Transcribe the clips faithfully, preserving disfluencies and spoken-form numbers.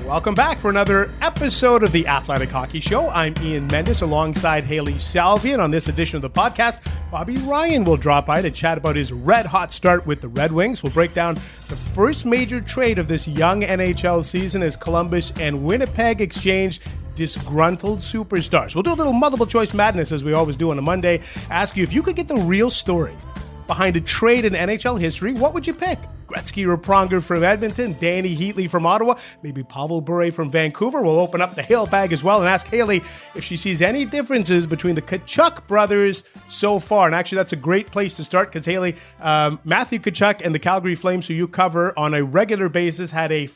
Welcome back for another episode of the Athletic Hockey Show. I'm Ian Mendes alongside Haley Salvian. On this edition of the podcast, Bobby Ryan will drop by to chat about his red-hot start with the Red Wings. We'll break down the first major trade of this young N H L season as Columbus and Winnipeg exchanged disgruntled superstars. We'll do a little multiple choice madness as we always do on a Monday. Ask you if you could get the real story behind a trade in N H L history, what would you pick? Gretzky or Pronger from Edmonton, Danny Heatley from Ottawa, maybe Pavel Bure from Vancouver. We'll open up the Hale bag as well and ask Haley if she sees any differences between the Tkachuk brothers so far. And actually, that's a great place to start because Haley, um, Matthew Tkachuk and the Calgary Flames, who you cover on a regular basis, had a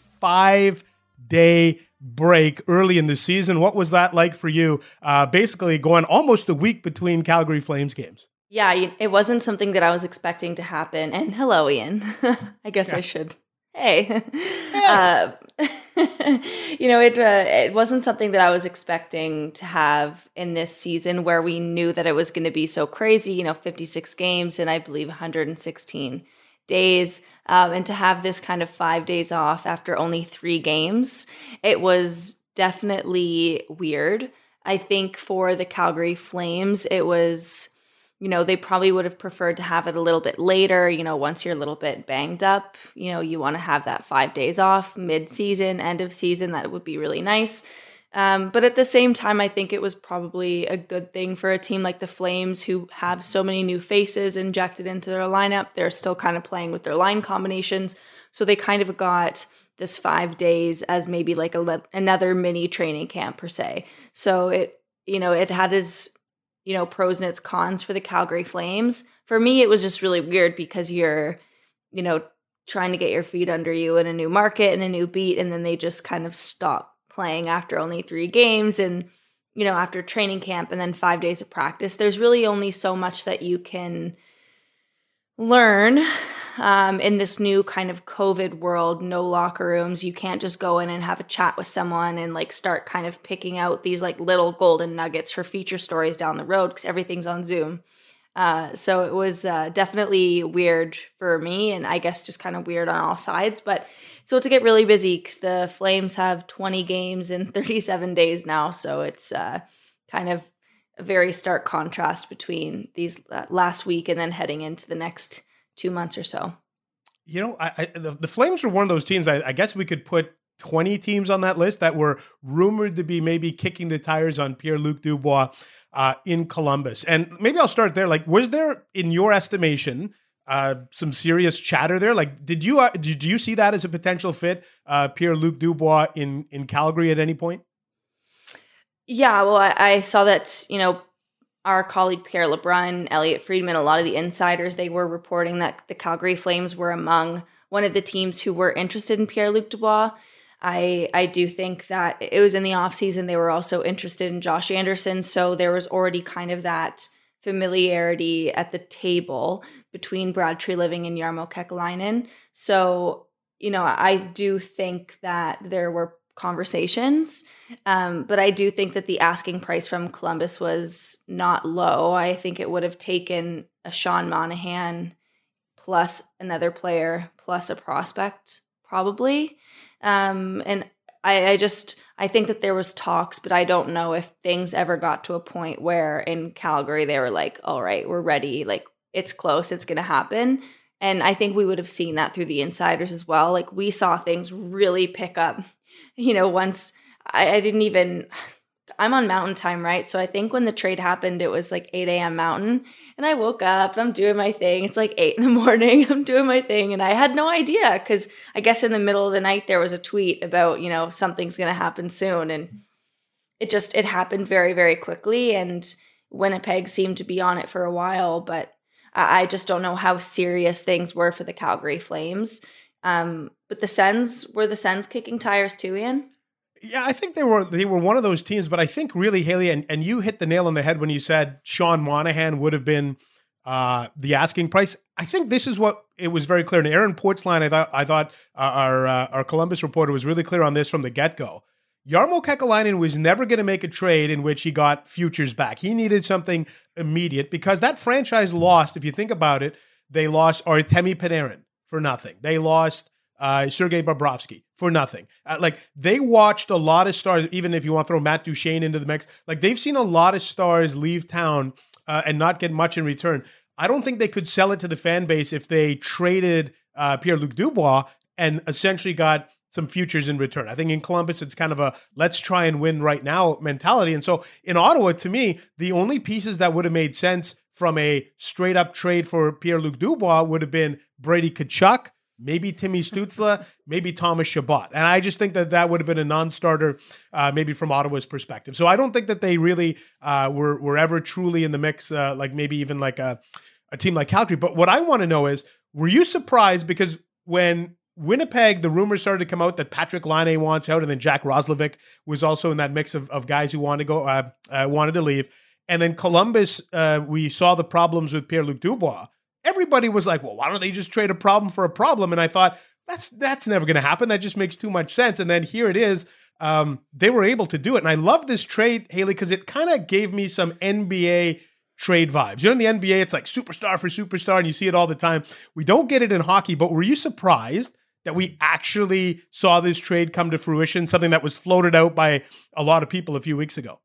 five-day break early in the season. What was that like for you? Uh, basically going almost a week between Calgary Flames games. Yeah, it wasn't something that I was expecting to happen. And hello, Ian. I guess yeah. I should. Hey. Yeah. Uh, you know, it uh, it wasn't something that I was expecting to have in this season where we knew that it was going to be so crazy, you know, fifty-six games and I believe one hundred sixteen days. Um, and to have this kind of five days off after only three games, it was definitely weird. I think for the Calgary Flames, it was... You know, they probably would have preferred to have it a little bit later. You know, once you're a little bit banged up, you know, you want to have that five days off mid-season, end of season. That would be really nice. Um, but at the same time, I think it was probably a good thing for a team like the Flames who have so many new faces injected into their lineup. They're still kind of playing with their line combinations. So they kind of got this five days as maybe like a le- another mini training camp per se. So it, you know, it had its... you know, pros and its cons for the Calgary Flames. For me, it was just really weird because you're, you know, trying to get your feet under you in a new market and a new beat, and then they just kind of stop playing after only three games and, you know, after training camp and then five days of practice. There's really only so much that you can learn um, in this new kind of COVID world, no locker rooms. You can't just go in and have a chat with someone and like start kind of picking out these like little golden nuggets for feature stories down the road because everything's on Zoom. Uh, so it was uh, definitely weird for me and I guess just kind of weird on all sides. But so to get really busy because the Flames have twenty games in thirty-seven days now. So it's uh, kind of a very stark contrast between these uh, last week and then heading into the next two months or so. You know, I, I, the, the Flames are one of those teams, I, I guess we could put twenty teams on that list that were rumored to be maybe kicking the tires on Pierre-Luc Dubois uh, in Columbus. And maybe I'll start there. Like, was there, in your estimation, uh, some serious chatter there? Like, did you uh, did you see that as a potential fit, uh, Pierre-Luc Dubois in, in Calgary at any point? Yeah, well, I, I saw that, you know, our colleague Pierre LeBrun, Elliot Friedman, a lot of the insiders, they were reporting that the Calgary Flames were among one of the teams who were interested in Pierre-Luc Dubois. I I do think that it was in the offseason. They were also interested in Josh Anderson. So there was already kind of that familiarity at the table between Brad Treliving and Jarmo Kekalainen. So, you know, I do think that there were conversations. Um, but I do think that the asking price from Columbus was not low. I think it would have taken a Sean Monahan plus another player plus a prospect probably. Um, and I, I just, I think that there was talks, but I don't know if things ever got to a point where in Calgary they were like, all right, we're ready. Like it's close. It's going to happen. And I think we would have seen that through the insiders as well. Like we saw things really pick up. You know, once I, I didn't even, I'm on mountain time, right? So I think when the trade happened, it was like eight a.m. mountain and I woke up and I'm doing my thing. It's like eight in the morning. I'm doing my thing. And I had no idea because I guess in the middle of the night, there was a tweet about, you know, something's going to happen soon. And it just, it happened very, very quickly. And Winnipeg seemed to be on it for a while, but I, I just don't know how serious things were for the Calgary Flames. Um, but the Sens, were the Sens kicking tires too, Ian? Yeah, I think they were they were one of those teams, but I think really, Haley, and, and you hit the nail on the head when you said Sean Monahan would have been uh, the asking price. I think this is what it was very clear. And Aaron Portzline, I thought I thought uh, our uh, our Columbus reporter was really clear on this from the get-go. Jarmo Kekalainen was never going to make a trade in which he got futures back. He needed something immediate because that franchise lost, if you think about it, they lost Artemi Panarin for nothing. They lost uh, Sergei Bobrovsky for nothing. Uh, like they watched a lot of stars, even if you want to throw Matt Duchene into the mix, like they've seen a lot of stars leave town uh, and not get much in return. I don't think they could sell it to the fan base if they traded uh, Pierre-Luc Dubois and essentially got some futures in return. I think in Columbus, it's kind of a let's try and win right now mentality. And so in Ottawa, to me, the only pieces that would have made sense from a straight up trade for Pierre-Luc Dubois would have been Brady Tkachuk, maybe Timmy Stützle, maybe Thomas Chabot. And I just think that that would have been a non-starter, uh, maybe from Ottawa's perspective. So I don't think that they really uh, were, were ever truly in the mix, uh, like maybe even like a, a team like Calgary. But what I want to know is, were you surprised? Because when Winnipeg, the rumors started to come out that Patrick Laine wants out, and then Jack Roslovic was also in that mix of, of guys who wanted to go, uh, uh, wanted to leave. And then Columbus, uh, we saw the problems with Pierre-Luc Dubois. Everybody was like, well, why don't they just trade a problem for a problem? And I thought, that's that's never going to happen. That just makes too much sense. And then here it is. Um, they were able to do it. And I love this trade, Haley, because it kind of gave me some N B A trade vibes. You know, in the N B A, it's like superstar for superstar, and you see it all the time. We don't get it in hockey, but were you surprised that we actually saw this trade come to fruition, something that was floated out by a lot of people a few weeks ago?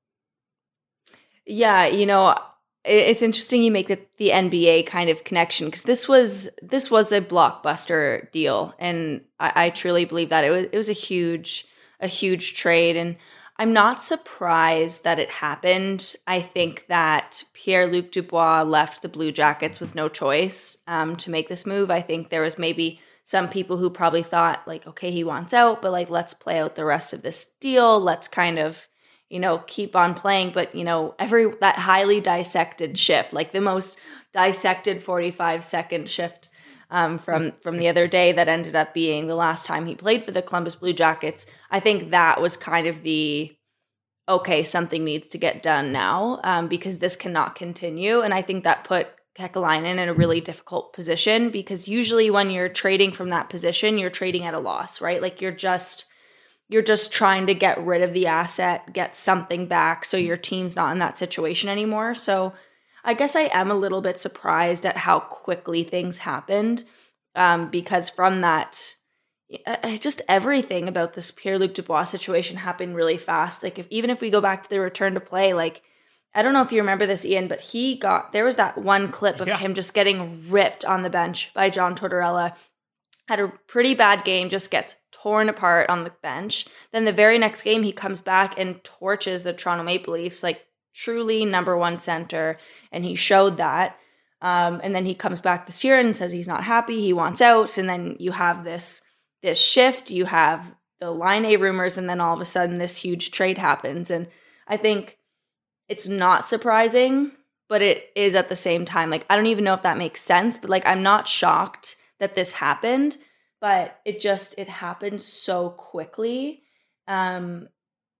Yeah, you know, it's interesting you make the, the N B A kind of connection, because this was this was a blockbuster deal, and I, I truly believe that it was it was a huge a huge trade, and I'm not surprised that it happened. I think that Pierre-Luc Dubois left the Blue Jackets with no choice um, to make this move. I think there was maybe some people who probably thought like, okay, he wants out, but like, let's play out the rest of this deal. Let's kind of, you know, keep on playing. But, you know, every, that highly dissected shift, like the most dissected forty-five second shift um, from, from the other day that ended up being the last time he played for the Columbus Blue Jackets. I think that was kind of the, okay, something needs to get done now um, because this cannot continue. And I think that put Kekalainen in a really difficult position, because usually when you're trading from that position, you're trading at a loss, right? Like you're just you're just trying to get rid of the asset, get something back so your team's not in that situation anymore. So I guess I am a little bit surprised at how quickly things happened, um, because from that, uh, just everything about this Pierre-Luc Dubois situation happened really fast. Like if even if we go back to the return to play, like I don't know if you remember this, Ian, but he got, there was that one clip of yeah. him just getting ripped on the bench by John Tortorella. Had a pretty bad game, just gets torn apart on the bench. Then the very next game, he comes back and torches the Toronto Maple Leafs, like truly number one center. And he showed that. Um, and then he comes back this year and says he's not happy, he wants out. And then you have this, this shift, you have the Laine rumors, and then all of a sudden this huge trade happens. And I think it's not surprising, but it is at the same time. Like, I don't even know if that makes sense, but like, I'm not shocked that this happened, but it just, it happened so quickly. Um,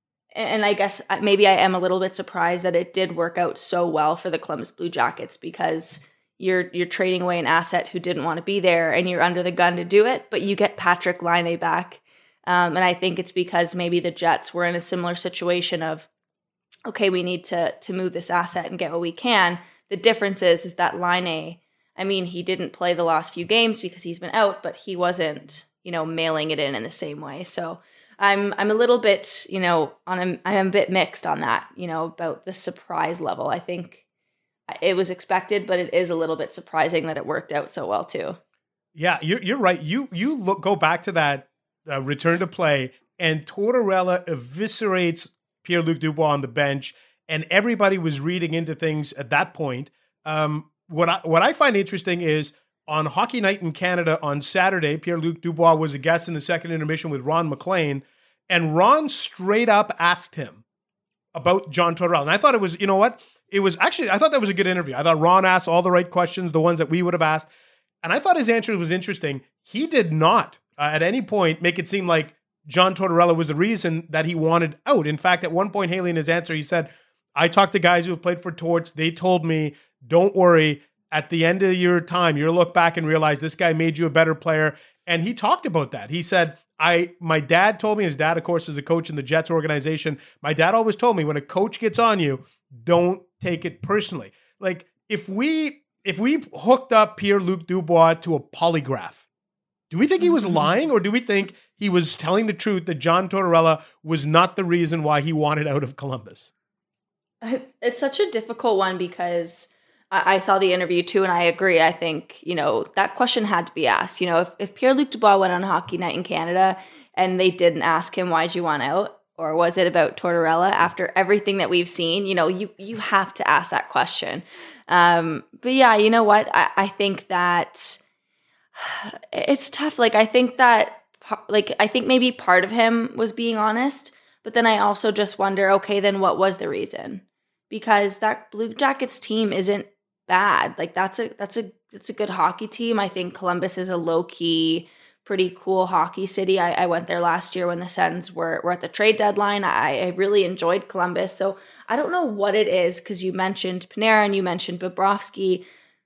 and I guess maybe I am a little bit surprised that it did work out so well for the Columbus Blue Jackets, because you're, you're trading away an asset who didn't want to be there, and you're under the gun to do it, but you get Patrick Laine back. Um, and I think it's because maybe the Jets were in a similar situation of, okay, we need to to move this asset and get what we can. The difference is, is that Laine, I mean, he didn't play the last few games because he's been out, but he wasn't, you know, mailing it in in the same way. So I'm I'm a little bit, you know, on a, I'm a bit mixed on that, you know, about the surprise level. I think it was expected, but it is a little bit surprising that it worked out so well too. Yeah, you're you're right. You you look go back to that uh, return to play, and Tortorella eviscerates Pierre-Luc Dubois on the bench, and everybody was reading into things at that point. Um, what I what I find interesting is on Hockey Night in Canada on Saturday, Pierre-Luc Dubois was a guest in the second intermission with Ron MacLean, and Ron straight up asked him about John Tortorella. And I thought it was, you know what? It was actually, I thought that was a good interview. I thought Ron asked all the right questions, the ones that we would have asked. And I thought his answer was interesting. He did not uh, at any point make it seem like John Tortorella was the reason that he wanted out. In fact, at one point, Haley, in his answer, he said, I talked to guys who have played for Torts. They told me, don't worry. At the end of your time, you'll look back and realize this guy made you a better player. And he talked about that. He said, I, my dad told me, his dad, of course, is a coach in the Jets organization. My dad always told me, when a coach gets on you, don't take it personally. Like if we, if we hooked up Pierre-Luc Dubois to a polygraph, Do we think he was lying, or do we think he was telling the truth that John Tortorella was not the reason why he wanted out of Columbus? It's such a difficult one because I saw the interview too, and I agree. I think, you know, that question had to be asked. You know, if, if Pierre-Luc Dubois went on Hockey Night in Canada and they didn't ask him, why'd you want out? Or was it about Tortorella? After everything that we've seen, you know, you you have to ask that question. Um, but yeah, you know what? I, I think that it's tough. Like, I think that, like, I think maybe part of him was being honest, but then I also just wonder, okay, then what was the reason? Because that Blue Jackets team isn't bad. Like, that's a that's a that's a good hockey team. I think Columbus is a low key, pretty cool hockey city. I, I went there last year when the Sens were were at the trade deadline. I, I really enjoyed Columbus. So I don't know what it is, because you mentioned Panarin and you mentioned Bobrovsky.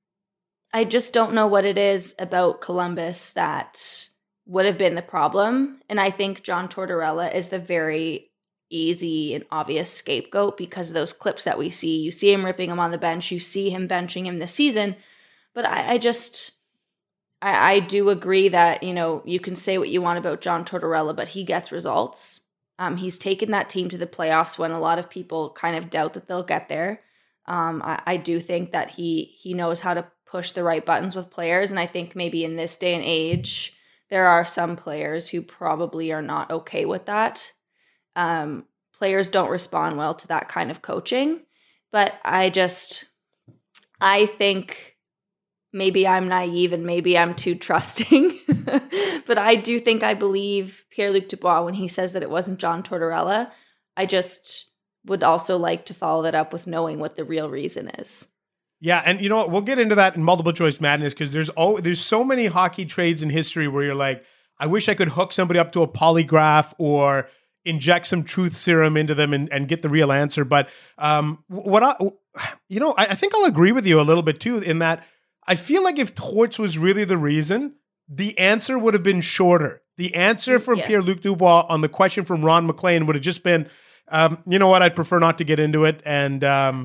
I just don't know what it is about Columbus that would have been the problem. And I think John Tortorella is the very easy and obvious scapegoat because of those clips that we see. You see him ripping him on the bench. You see him benching him this season. But I, I just, I, I do agree that, you know, you can say what you want about John Tortorella, but he gets results. Um, he's taken that team to the playoffs when a lot of people kind of doubt that they'll get there. Um, I, I do think that he he knows how to push the right buttons with players. And I think maybe in this day and age, there are some players who probably are not okay with that. Um, players don't respond well to that kind of coaching, but I just, I think maybe I'm naive and maybe I'm too trusting, but I do think I believe Pierre-Luc Dubois when he says that it wasn't John Tortorella. I just would also like to follow that up with knowing what the real reason is. Yeah, and you know what? We'll get into that in multiple choice madness, because there's oh, there's so many hockey trades in history where you're like, I wish I could hook somebody up to a polygraph or inject some truth serum into them and, and get the real answer. But um, what I, you know, I, I think I'll agree with you a little bit too, in that I feel like if Torts was really the reason, the answer would have been shorter. The answer from yeah. Pierre-Luc Dubois on the question from Ron MacLean would have just been, um, you know what, I'd prefer not to get into it. And um,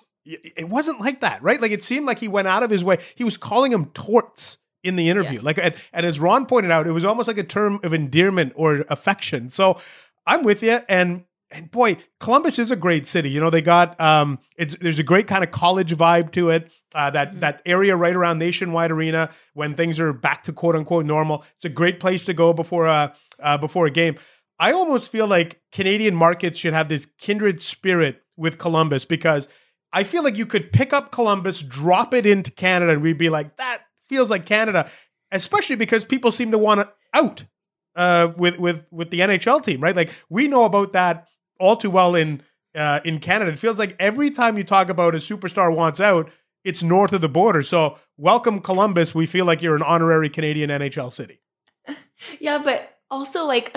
it wasn't like that, right? Like, it seemed like he went out of his way. He was calling him Torts in the interview. Yeah. Like, and, and as Ron pointed out, it was almost like a term of endearment or affection. So I'm with you. And and boy, Columbus is a great city. You know, they got, um, it's, there's a great kind of college vibe to it. Uh, that mm-hmm. that area right around Nationwide Arena when things are back to quote unquote normal. It's a great place to go before a, uh, before a game. I almost feel like Canadian markets should have this kindred spirit with Columbus, because I feel like you could pick up Columbus, drop it into Canada, and we'd be like, that feels like Canada, especially because people seem to want to out uh, with, with, with the N H L team, right? Like, we know about that all too well in, uh, in Canada. It feels like every time you talk about a superstar wants out, it's north of the border. So welcome, Columbus. We feel like you're an honorary Canadian N H L city. Yeah, but also, like,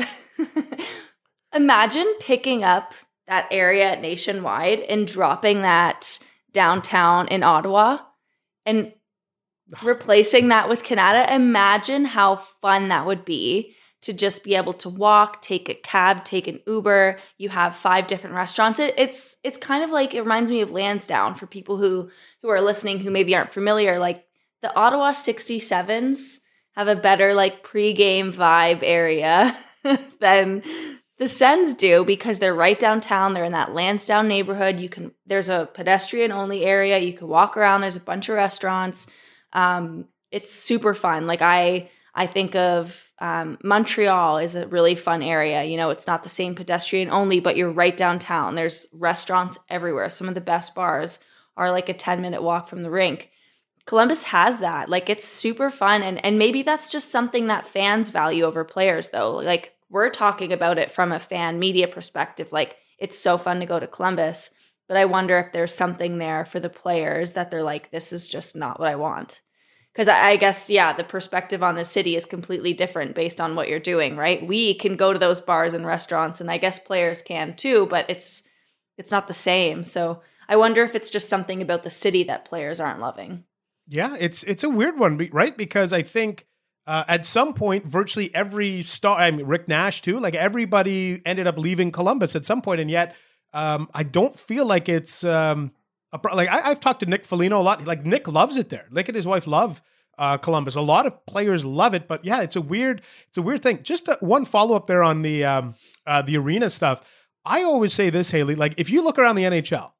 imagine picking up that area at Nationwide and dropping that downtown in Ottawa and replacing that with Canada. Imagine how fun that would be to just be able to walk, take a cab, take an Uber. You have five different restaurants. It, it's it's kind of like, it reminds me of Lansdowne for people who who are listening who maybe aren't familiar. Like, the Ottawa sixty-sevens have a better, like, pregame vibe area than the Sens do, because they're right downtown. They're in that Lansdowne neighborhood. You can there's a pedestrian only area. You can walk around. There's a bunch of restaurants. Um, it's super fun. Like, I I think of um, Montreal is a really fun area. You know, it's not the same pedestrian only, but you're right downtown. There's restaurants everywhere. Some of the best bars are like a ten minute walk from the rink. Columbus has that. Like, it's super fun. And, and maybe that's just something that fans value over players, though. Like, we're talking about it from a fan media perspective. Like, it's so fun to go to Columbus, but I wonder if there's something there for the players that they're like, this is just not what I want. Because I, I guess, yeah, the perspective on the city is completely different based on what you're doing, right? We can go to those bars and restaurants, and I guess players can too, but it's it's not the same. So I wonder if it's just something about the city that players aren't loving. Yeah, it's it's a weird one, right? Because I think uh, at some point, virtually every star, I mean, Rick Nash too, like, everybody ended up leaving Columbus at some point, and yet um, I don't feel like it's um, a, like I, I've talked to Nick Foligno a lot. Like, Nick loves it there. Nick and his wife love uh, Columbus. A lot of players love it, but yeah, it's a weird, it's a weird thing. Just uh, one follow up there on the um, uh, the arena stuff. I always say this, Haley. Like if you look around the N H L,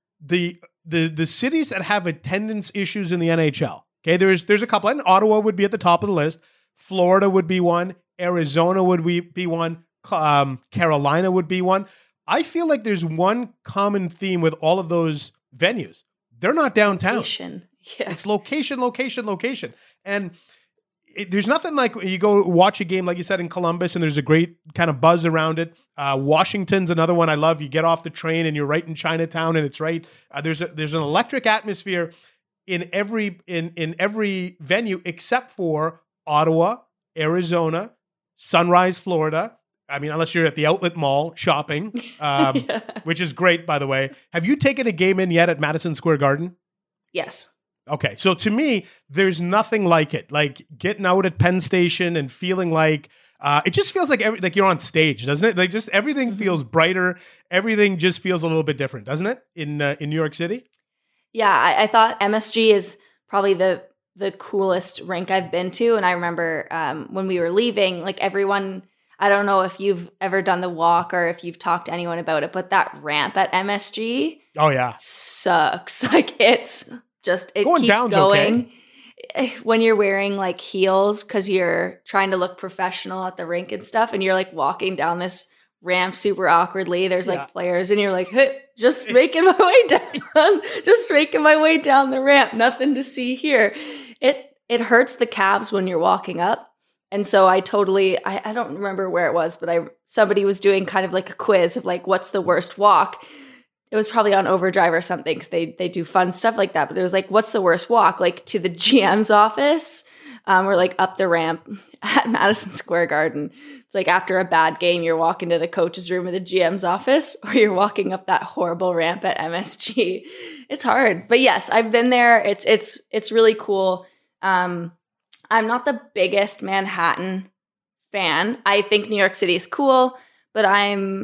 the the the cities that have attendance issues in the N H L. Okay, there's there's a couple, and Ottawa would be at the top of the list. Florida would be one. Arizona would be, be one. Um, Carolina would be one. I feel like there's one common theme with all of those venues. They're not downtown. Location. Yeah. It's location, location, location. And it, there's nothing like you go watch a game, like you said, in Columbus, and there's a great kind of buzz around it. Uh, Washington's another one I love. You get off the train and you're right in Chinatown, and it's right. Uh, there's a, there's an electric atmosphere in every in in every venue except for Ottawa, Arizona, Sunrise, Florida. I mean, unless you're at the outlet mall shopping, um, yeah. which is great, by the way. Have you taken a game in yet at Madison Square Garden? Yes. Okay. So to me, there's nothing like it. Like getting out at Penn Station and feeling like, uh, it just feels like every, like you're on stage, doesn't it? Like just everything feels brighter. Everything just feels a little bit different, doesn't it? In uh, in New York City? Yeah, I, I thought M S G is probably the the coolest rink I've been to. And I remember um, when we were leaving, like everyone, I don't know if you've ever done the walk or if you've talked to anyone about it, but that ramp at M S G, oh yeah, sucks. Like it's just, it going keeps down's going. Okay. When you're wearing like heels because you're trying to look professional at the rink and stuff, and you're like walking down this ramp super awkwardly. There's like yeah. players, and you're like, hey, just making my way down, just making my way down the ramp. Nothing to see here. It it hurts the calves when you're walking up. And so I totally, I, I don't remember where it was, but I somebody was doing kind of like a quiz of like, what's the worst walk? It was probably on Overdrive or something because they they do fun stuff like that. But it was like, what's the worst walk? Like to the G M's office um, or like up the ramp at Madison Square Garden. It's like after a bad game, you're walking to the coach's room of the G M's office, or you're walking up that horrible ramp at M S G. It's hard. But yes, I've been there. It's it's it's really cool. Um, I'm not the biggest Manhattan fan. I think New York City is cool, but I'm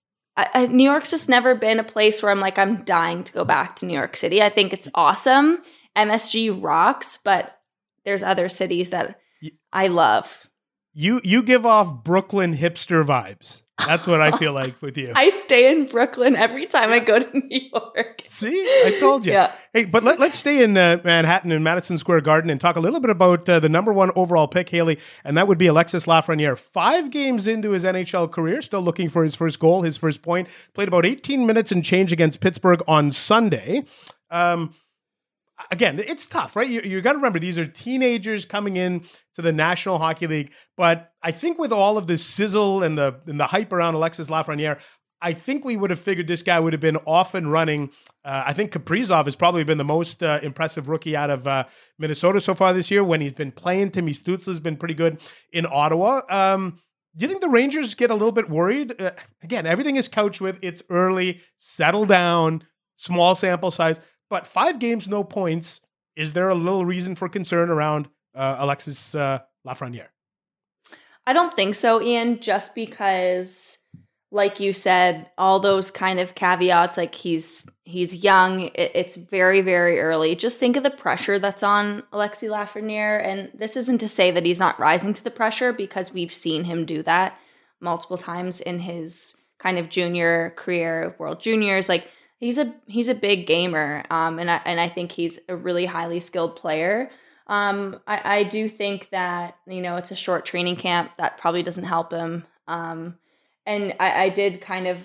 I, I, New York's just never been a place where I'm like, I'm dying to go back to New York City. I think it's awesome. M S G rocks, but there's other cities that I love. You you give off Brooklyn hipster vibes. That's what I feel like with you. I stay in Brooklyn every time I go to New York. See, I told you. Yeah. Hey, but let, let's stay in uh, Manhattan and Madison Square Garden and talk a little bit about uh, the number one overall pick, Haley, and that would be Alexis Lafreniere. Five games into his N H L career, still looking for his first goal, his first point. Played about eighteen minutes and change against Pittsburgh on Sunday. Um, Again, it's tough, right? You, you got to remember, these are teenagers coming in to the National Hockey League. But I think with all of the sizzle and the and the hype around Alexis Lafreniere, I think we would have figured this guy would have been off and running. Uh, I think Kaprizov has probably been the most uh, impressive rookie out of uh, Minnesota so far this year. When he's been playing, Timmy Stützle has been pretty good in Ottawa. Um, do you think the Rangers get a little bit worried? Uh, again, everything is couched with it's early, settle down, small sample size. But five games, no points. Is there a little reason for concern around uh, Alexis uh, Lafreniere? I don't think so, Ian, just because, like you said, all those kind of caveats, like he's he's young, it, it's very, very early. Just think of the pressure that's on Alexis Lafreniere. And this isn't to say that he's not rising to the pressure, because we've seen him do that multiple times in his kind of junior career, World Juniors. Like, He's a he's a big gamer, um, and I and I think he's a really highly skilled player. Um, I, I do think that, you know, it's a short training camp that probably doesn't help him. Um, and I, I did kind of,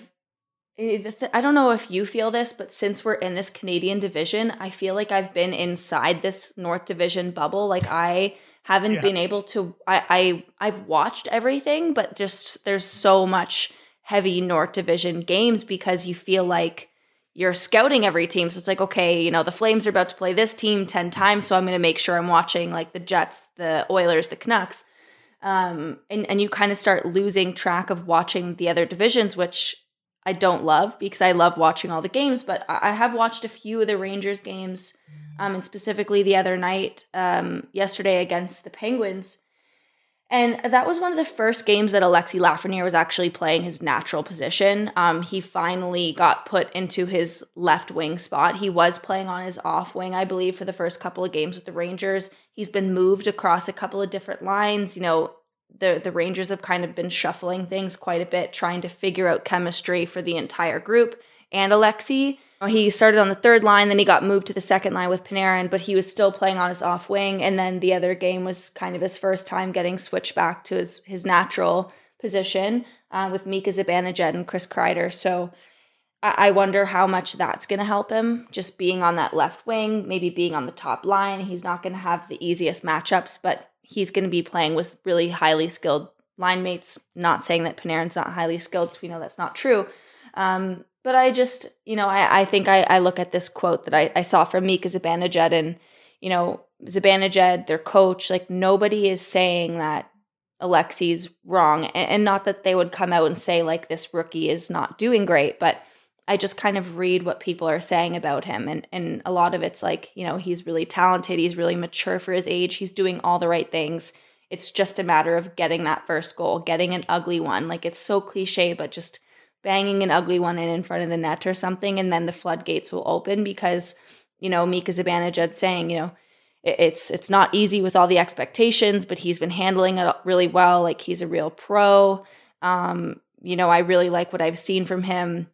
I don't know if you feel this, but since we're in this Canadian division, I feel like I've been inside this North Division bubble. Like I haven't yeah. been able to. I, I I've watched everything, but just there's so much heavy North Division games because you feel like you're scouting every team. So it's like, okay, you know, the Flames are about to play this team ten times, so I'm going to make sure I'm watching like the Jets, the Oilers, the Canucks. Um, and, and you kind of start losing track of watching the other divisions, which I don't love because I love watching all the games. But I have watched a few of the Rangers games, um, and specifically the other night, um, yesterday against the Penguins. And that was one of the first games that Alexis Lafreniere was actually playing his natural position. Um, he finally got put into his left wing spot. He was playing on his off wing, I believe, for the first couple of games with the Rangers. He's been moved across a couple of different lines. You know, the, the Rangers have kind of been shuffling things quite a bit, trying to figure out chemistry for the entire group. And Alexis, he started on the third line, then he got moved to the second line with Panarin, but he was still playing on his off wing. And then the other game was kind of his first time getting switched back to his, his natural position uh, with Mika Zibanejad and Chris Kreider. So I, I wonder how much that's going to help him, just being on that left wing, maybe being on the top line. He's not going to have the easiest matchups, but he's going to be playing with really highly skilled line mates. Not saying that Panarin's not highly skilled. We know that's not true. Um, But I just, you know, I, I think I, I look at this quote that I, I saw from Mika Zibanejad, and, you know, Zibanejad, their coach, like nobody is saying that Alexis wrong. And, and not that they would come out and say like this rookie is not doing great, but I just kind of read what people are saying about him. And, and a lot of it's like, you know, he's really talented. He's really mature for his age. He's doing all the right things. It's just a matter of getting that first goal, getting an ugly one. Like it's so cliche, but just banging an ugly one in in front of the net or something, and then the floodgates will open because, you know, Mika Zibanejad saying, you know, it, it's it's not easy with all the expectations, but he's been handling it really well. Like he's a real pro. Um, you know, I really like what I've seen from him.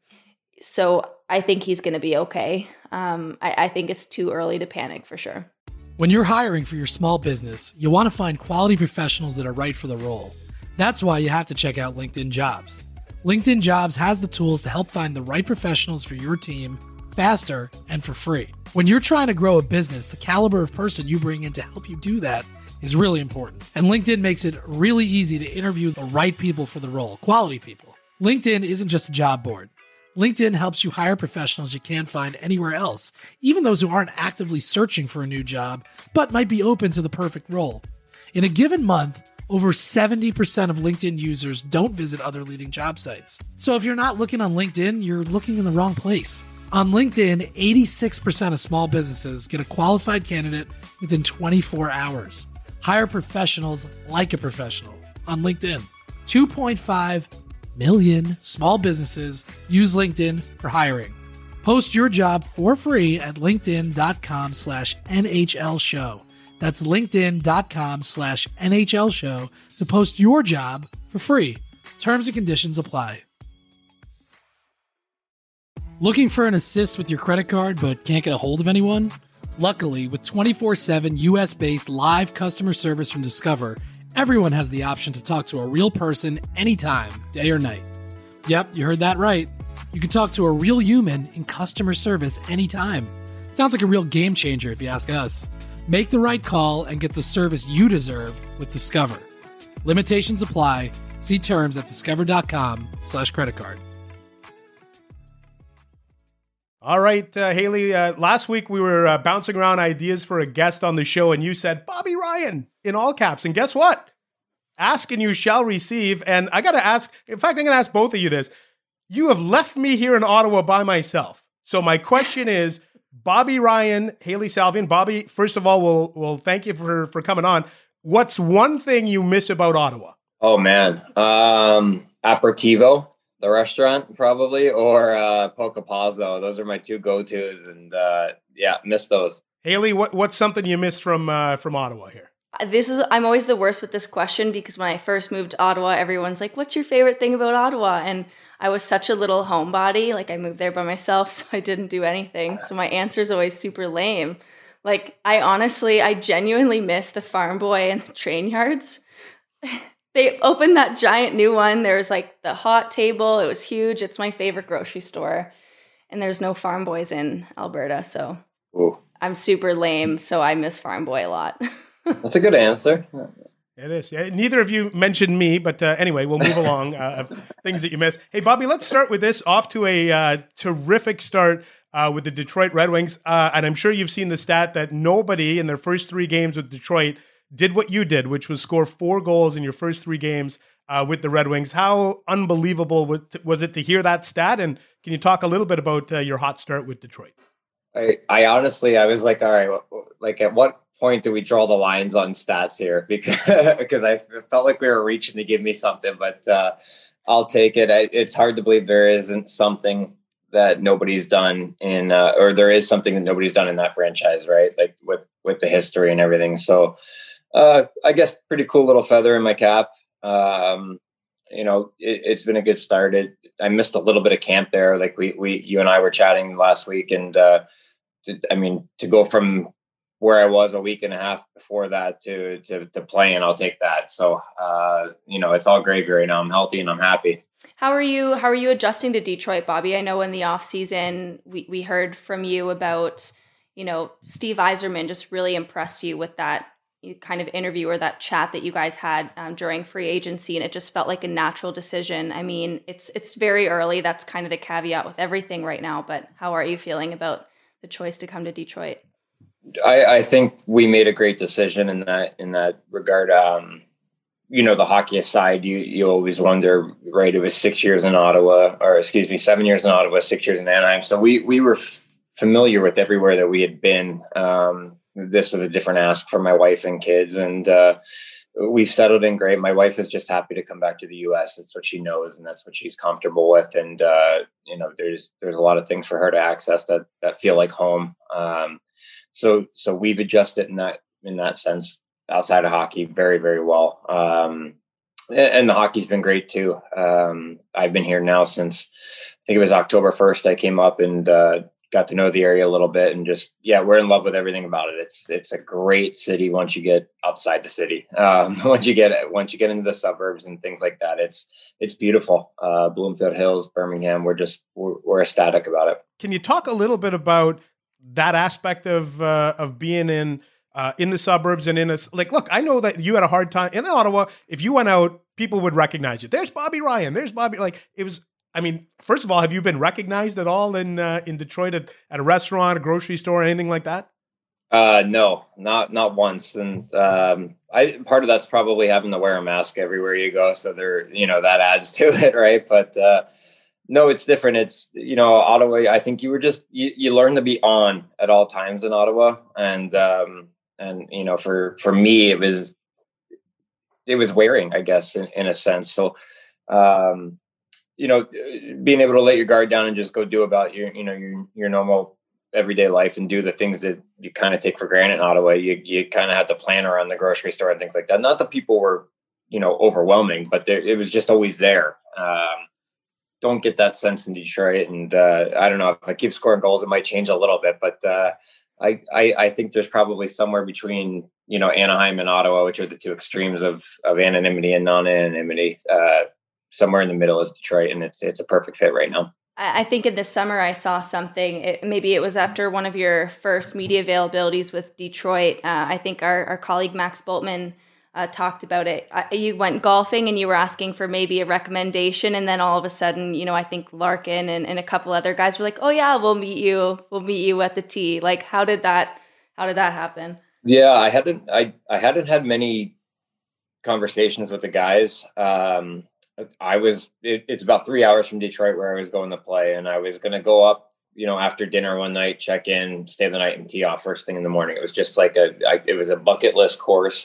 So I think he's going to be okay. Um, I, I think it's too early to panic for sure. When you're hiring for your small business, you want to find quality professionals that are right for the role. That's why you have to check out LinkedIn Jobs. LinkedIn Jobs has the tools to help find the right professionals for your team faster and for free. When you're trying to grow a business, the caliber of person you bring in to help you do that is really important. And LinkedIn makes it really easy to interview the right people for the role, quality people. LinkedIn isn't just a job board. LinkedIn helps you hire professionals you can't find anywhere else, even those who aren't actively searching for a new job, but might be open to the perfect role. In a given month, over seventy percent of LinkedIn users don't visit other leading job sites. So if you're not looking on LinkedIn, you're looking in the wrong place. On LinkedIn, eighty-six percent of small businesses get a qualified candidate within twenty-four hours. Hire professionals like a professional on LinkedIn. two point five million small businesses use LinkedIn for hiring. Post your job for free at linkedin.com slash NHL show. That's linkedin.com slash NHL show to post your job for free. Terms and conditions apply. Looking for an assist with your credit card but can't get a hold of anyone? Luckily, with twenty-four seven U S-based live customer service from Discover, everyone has the option to talk to a real person anytime, day or night. Yep, you heard that right. You can talk to a real human in customer service anytime. Sounds like a real game changer if you ask us. Make the right call and get the service you deserve with Discover. Limitations apply. See terms at discover.com slash credit card. All right, uh, Haley, uh, last week we were uh, bouncing around ideas for a guest on the show, and you said Bobby Ryan in all caps. And guess what? Ask and you shall receive. And I got to ask, in fact, I'm going to ask both of you this. You have left me here in Ottawa by myself. So my question is, Bobby Ryan, Haley Salvian. Bobby, first of all, we'll, we'll thank you for, for coming on. What's one thing you miss about Ottawa? Oh, man. Um, Aperitivo, the restaurant, probably, or uh, Pocapazzo. Those are my two go-tos. And uh, yeah, miss those. Haley, what, what's something you miss from uh, from Ottawa here? This is, I'm always the worst with this question because when I first moved to Ottawa, everyone's like, what's your favorite thing about Ottawa? And I was such a little homebody. Like I moved there by myself, so I didn't do anything. So my answer is always super lame. Like I honestly, I genuinely miss the Farm Boy and the train yards. They opened that giant new one. There was like the hot table. It was huge. It's my favorite grocery store. And there's no Farm Boys in Alberta. So Ooh. I'm super lame. So I miss Farm Boy a lot. That's a good answer. It is. Yeah, neither of you mentioned me, but uh, anyway, we'll move along uh, of things that you miss. Hey, Bobby, let's start with this. Off to a uh, terrific start uh, with the Detroit Red Wings. Uh, and I'm sure you've seen the stat that nobody in their first three games with Detroit did what you did, which was score four goals in your first three games uh, with the Red Wings. How unbelievable was it to hear that stat? And can you talk a little bit about uh, your hot start with Detroit? I, I honestly, I was like, all right, like at what point do we draw the lines on stats here? Because because I felt like we were reaching to give me something, but uh, I'll take it. I, it's hard to believe there isn't something that nobody's done in, uh, or there is something that nobody's done in that franchise, right? Like with with the history and everything. So uh, I guess pretty cool little feather in my cap. Um, you know, it, it's been a good start. It, I missed a little bit of camp there. Like we, we, you and I were chatting last week, and uh, to, I mean, to go from where I was a week and a half before that to to to playing, I'll take that. So uh, you know, it's all gravy right now. I'm healthy and I'm happy. How are you? How are you adjusting to Detroit, Bobby? I know in the off season we we heard from you about, you know, Steve Yzerman just really impressed you with that kind of interview or that chat that you guys had um, during free agency, and it just felt like a natural decision. I mean, it's it's very early. That's kind of the caveat with everything right now. But how are you feeling about the choice to come to Detroit? I, I think we made a great decision in that in that regard. Um, you know, the hockey aside, you you always wonder, right? It was six years in Ottawa, or excuse me, seven years in Ottawa, six years in Anaheim. So we we were f- familiar with everywhere that we had been. Um, this was a different ask for my wife and kids, and uh, we've settled in great. My wife is just happy to come back to the U S. It's what she knows, and that's what she's comfortable with. And uh, you know, there's there's a lot of things for her to access that that feel like home. Um, so so we've adjusted in that in that sense outside of hockey very very well. Um, and, and the hockey's been great too. Um, I've been here now since I think it was October first. I came up and uh, got to know the area a little bit, and just, yeah, we're in love with everything about it. It's, it's a great city once you get outside the city. Um, once you get, once you get into the suburbs and things like that, it's, it's beautiful. Uh, Bloomfield Hills, Birmingham, we're just, we're, we're ecstatic about it. Can you talk a little bit about that aspect of, uh, of being in, uh, in the suburbs and in a, like, look, I know that you had a hard time in Ottawa. If you went out, people would recognize you. There's Bobby Ryan. There's Bobby. Like, it was, I mean, first of all, have you been recognized at all in uh, in Detroit at, at a restaurant, a grocery store, anything like that? Uh, no, not not once. And um, I part of that's probably having to wear a mask everywhere you go, so there, you know, that adds to it, right? But uh, no, it's different. It's, you know, Ottawa. I think you were just you, you learn to be on at all times in Ottawa, and um, and you know, for for me, it was it was wearing, I guess, in, in a sense. So. Um, you know, being able to let your guard down and just go do about your, you know, your, your normal everyday life and do the things that you kind of take for granted in Ottawa. You, you kind of had to plan around the grocery store and things like that. Not that people were, you know, overwhelming, but there, it was just always there. Um, don't get that sense in Detroit. And uh, I don't know, if I keep scoring goals, it might change a little bit, but uh, I, I, I think there's probably somewhere between, you know, Anaheim and Ottawa, which are the two extremes of, of anonymity and non-anonymity. Uh, somewhere in the middle is Detroit, and it's it's a perfect fit right now. I think in the summer I saw something, it, maybe it was after one of your first media availabilities with Detroit. Uh, I think our, our colleague Max Boltman uh, talked about it. Uh, you went golfing and you were asking for maybe a recommendation, and then all of a sudden, you know, I think Larkin and, and a couple other guys were like, "Oh yeah, we'll meet you. We'll meet you at the tee." Like, how did that how did that happen? Yeah, I hadn't I I hadn't had many conversations with the guys. Um, I was, it, it's about three hours from Detroit where I was going to play, and I was going to go up, you know, after dinner one night, check in, stay the night, and tee off first thing in the morning. It was just like a, I, it was a bucket list course.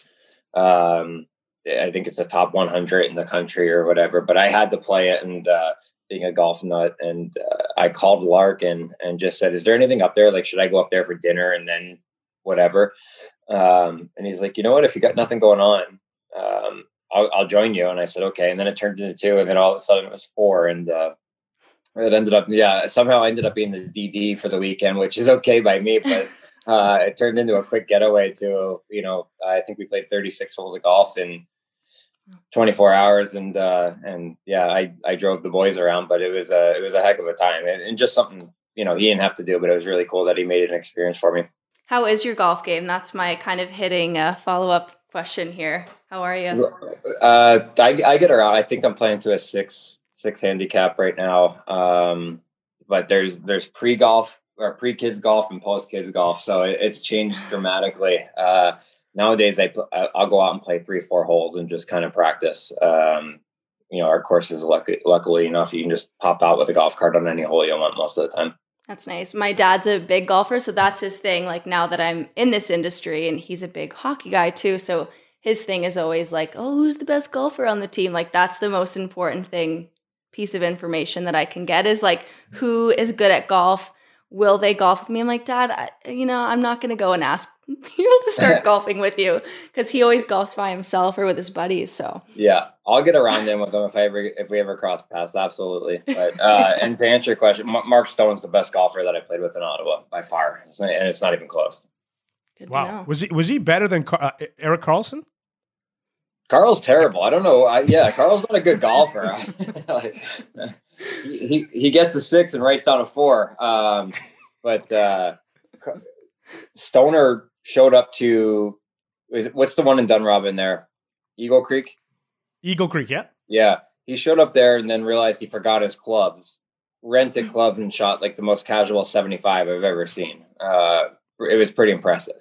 Um, I think it's a top one hundred in the country or whatever, but I had to play it, and uh, being a golf nut. And uh, I called Larkin and just said, is there anything up there? Like, should I go up there for dinner and then whatever? Um, and he's like, you know what, if you got nothing going on, um, I'll, I'll join you. And I said, okay. And then it turned into two, and then all of a sudden it was four. And uh, it ended up, yeah, somehow I ended up being the D D for the weekend, which is okay by me, but uh, it turned into a quick getaway to, you know, I think we played thirty-six holes of golf in twenty-four hours. And, uh, and yeah, I, I drove the boys around, but it was a, it was a heck of a time, and, and just something, you know, he didn't have to do, but it was really cool that he made it an experience for me. How is your golf game? That's my kind of hitting uh, follow-up question here. How are you? Uh, I, I get around. I think I'm playing to a six six handicap right now. Um, but there's there's pre golf or pre kids golf and post kids golf, so it, it's changed dramatically. Uh, nowadays, I I'll go out and play three four holes and just kind of practice. Um, you know, our course is lucky, luckily enough you can just pop out with a golf cart on any hole you want most of the time. That's nice. My dad's a big golfer, so that's his thing. Like now that I'm in this industry, and he's a big hockey guy too, so his thing is always like, oh, who's the best golfer on the team? Like that's the most important thing, piece of information that I can get is like, who is good at golf? Will they golf with me? I'm like, Dad, I, you know, I'm not going to go and ask people to start golfing with you because he always golfs by himself or with his buddies. So yeah, I'll get around him with him if I ever if we ever cross paths. Absolutely. But uh, and to answer your question, Mark Stone's the best golfer that I played with in Ottawa by far, it's not, and it's not even close. Good wow, to know. was he was he better than uh, Erik Karlsson? Carl's terrible. I don't know. I, yeah, Carl's not a good golfer. like, he, he he gets a six and writes down a four. Um, but uh, Stoner showed up to what's the one in Dunrobin there? Eagle Creek. Eagle Creek, yeah. Yeah, he showed up there and then realized he forgot his clubs. Rented clubs and shot like the most casual seventy-five I've ever seen. Uh, it was pretty impressive.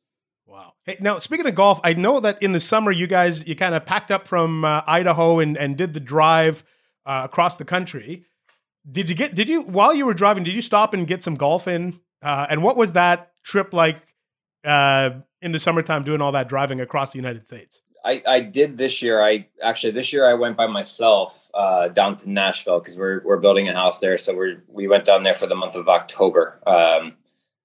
Wow. Hey, now, speaking of golf, I know that in the summer you guys, you kind of packed up from uh, Idaho and, and did the drive uh, across the country. Did you get, did you, while you were driving, did you stop and get some golf in? Uh, and what was that trip like uh, in the summertime doing all that driving across the United States? I, I did this year. I actually, this year I went by myself uh, down to Nashville because we're, we're building a house there. So we're, we went down there for the month of October. Um,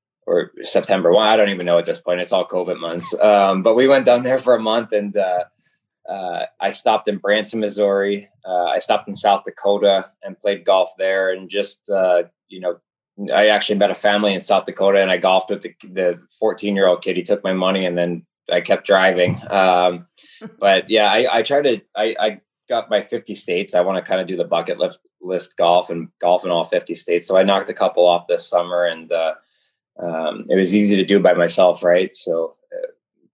or September. Well, I don't even know at this point. It's all COVID months. Um, but we went down there for a month and uh, uh, I stopped in Branson, Missouri. Uh, I stopped in South Dakota and played golf there. And just, uh, you know, I actually met a family in South Dakota and I golfed with the, the fourteen year old kid. He took my money and then I kept driving. Um, but yeah, I, I try to, I, I got my fifty states. I want to kind of do the bucket list, list golf and golf in all fifty states. So I knocked a couple off this summer and, uh, Um, it was easy to do by myself. Right. So uh,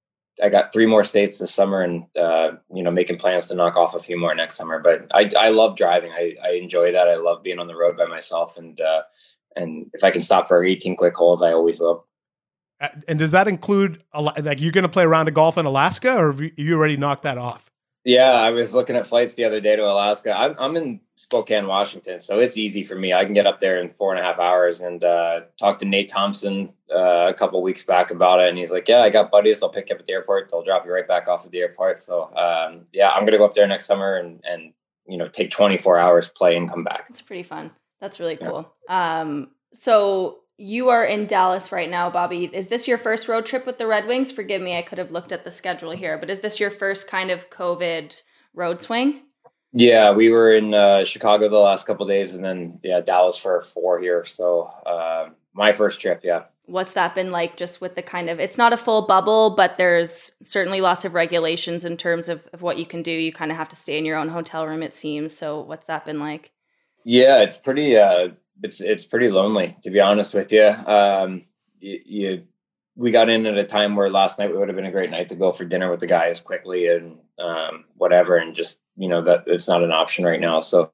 I got three more states this summer and, uh, you know, making plans to knock off a few more next summer, but I, I love driving. I, I enjoy that. I love being on the road by myself. And, uh, and if I can stop for eighteen quick holes, I always will. Uh, and does that include, like, you're going to play a round of golf in Alaska or have you, you already knocked that off? Yeah, I was looking at flights the other day to Alaska. I'm, I'm in Spokane, Washington, so it's easy for me. I can get up there in four and a half hours and uh, talk to Nate Thompson uh, a couple of weeks back about it. And he's like, yeah, I got buddies. They'll pick you up at the airport. They'll drop you right back off at the airport. So, um, yeah, I'm going to go up there next summer and, and, you know, take twenty-four hours, play and come back. It's pretty fun. That's really cool. Yeah. Um, so you are in Dallas right now, Bobby. Is this your first road trip with the Red Wings? Forgive me, I could have looked at the schedule here, but is this your first kind of COVID road swing? Yeah, we were in uh, Chicago the last couple of days and then, yeah, Dallas for four here. So uh, my first trip, yeah. What's that been like just with the kind of, it's not a full bubble, but there's certainly lots of regulations in terms of, of what you can do. You kind of have to stay in your own hotel room, it seems. So what's that been like? Yeah, it's pretty, uh, it's, it's pretty lonely, to be honest with you. Um, you, you, we got in at a time where last night would have been a great night to go for dinner with the guys quickly and um, whatever. And just, you know, that it's not an option right now. So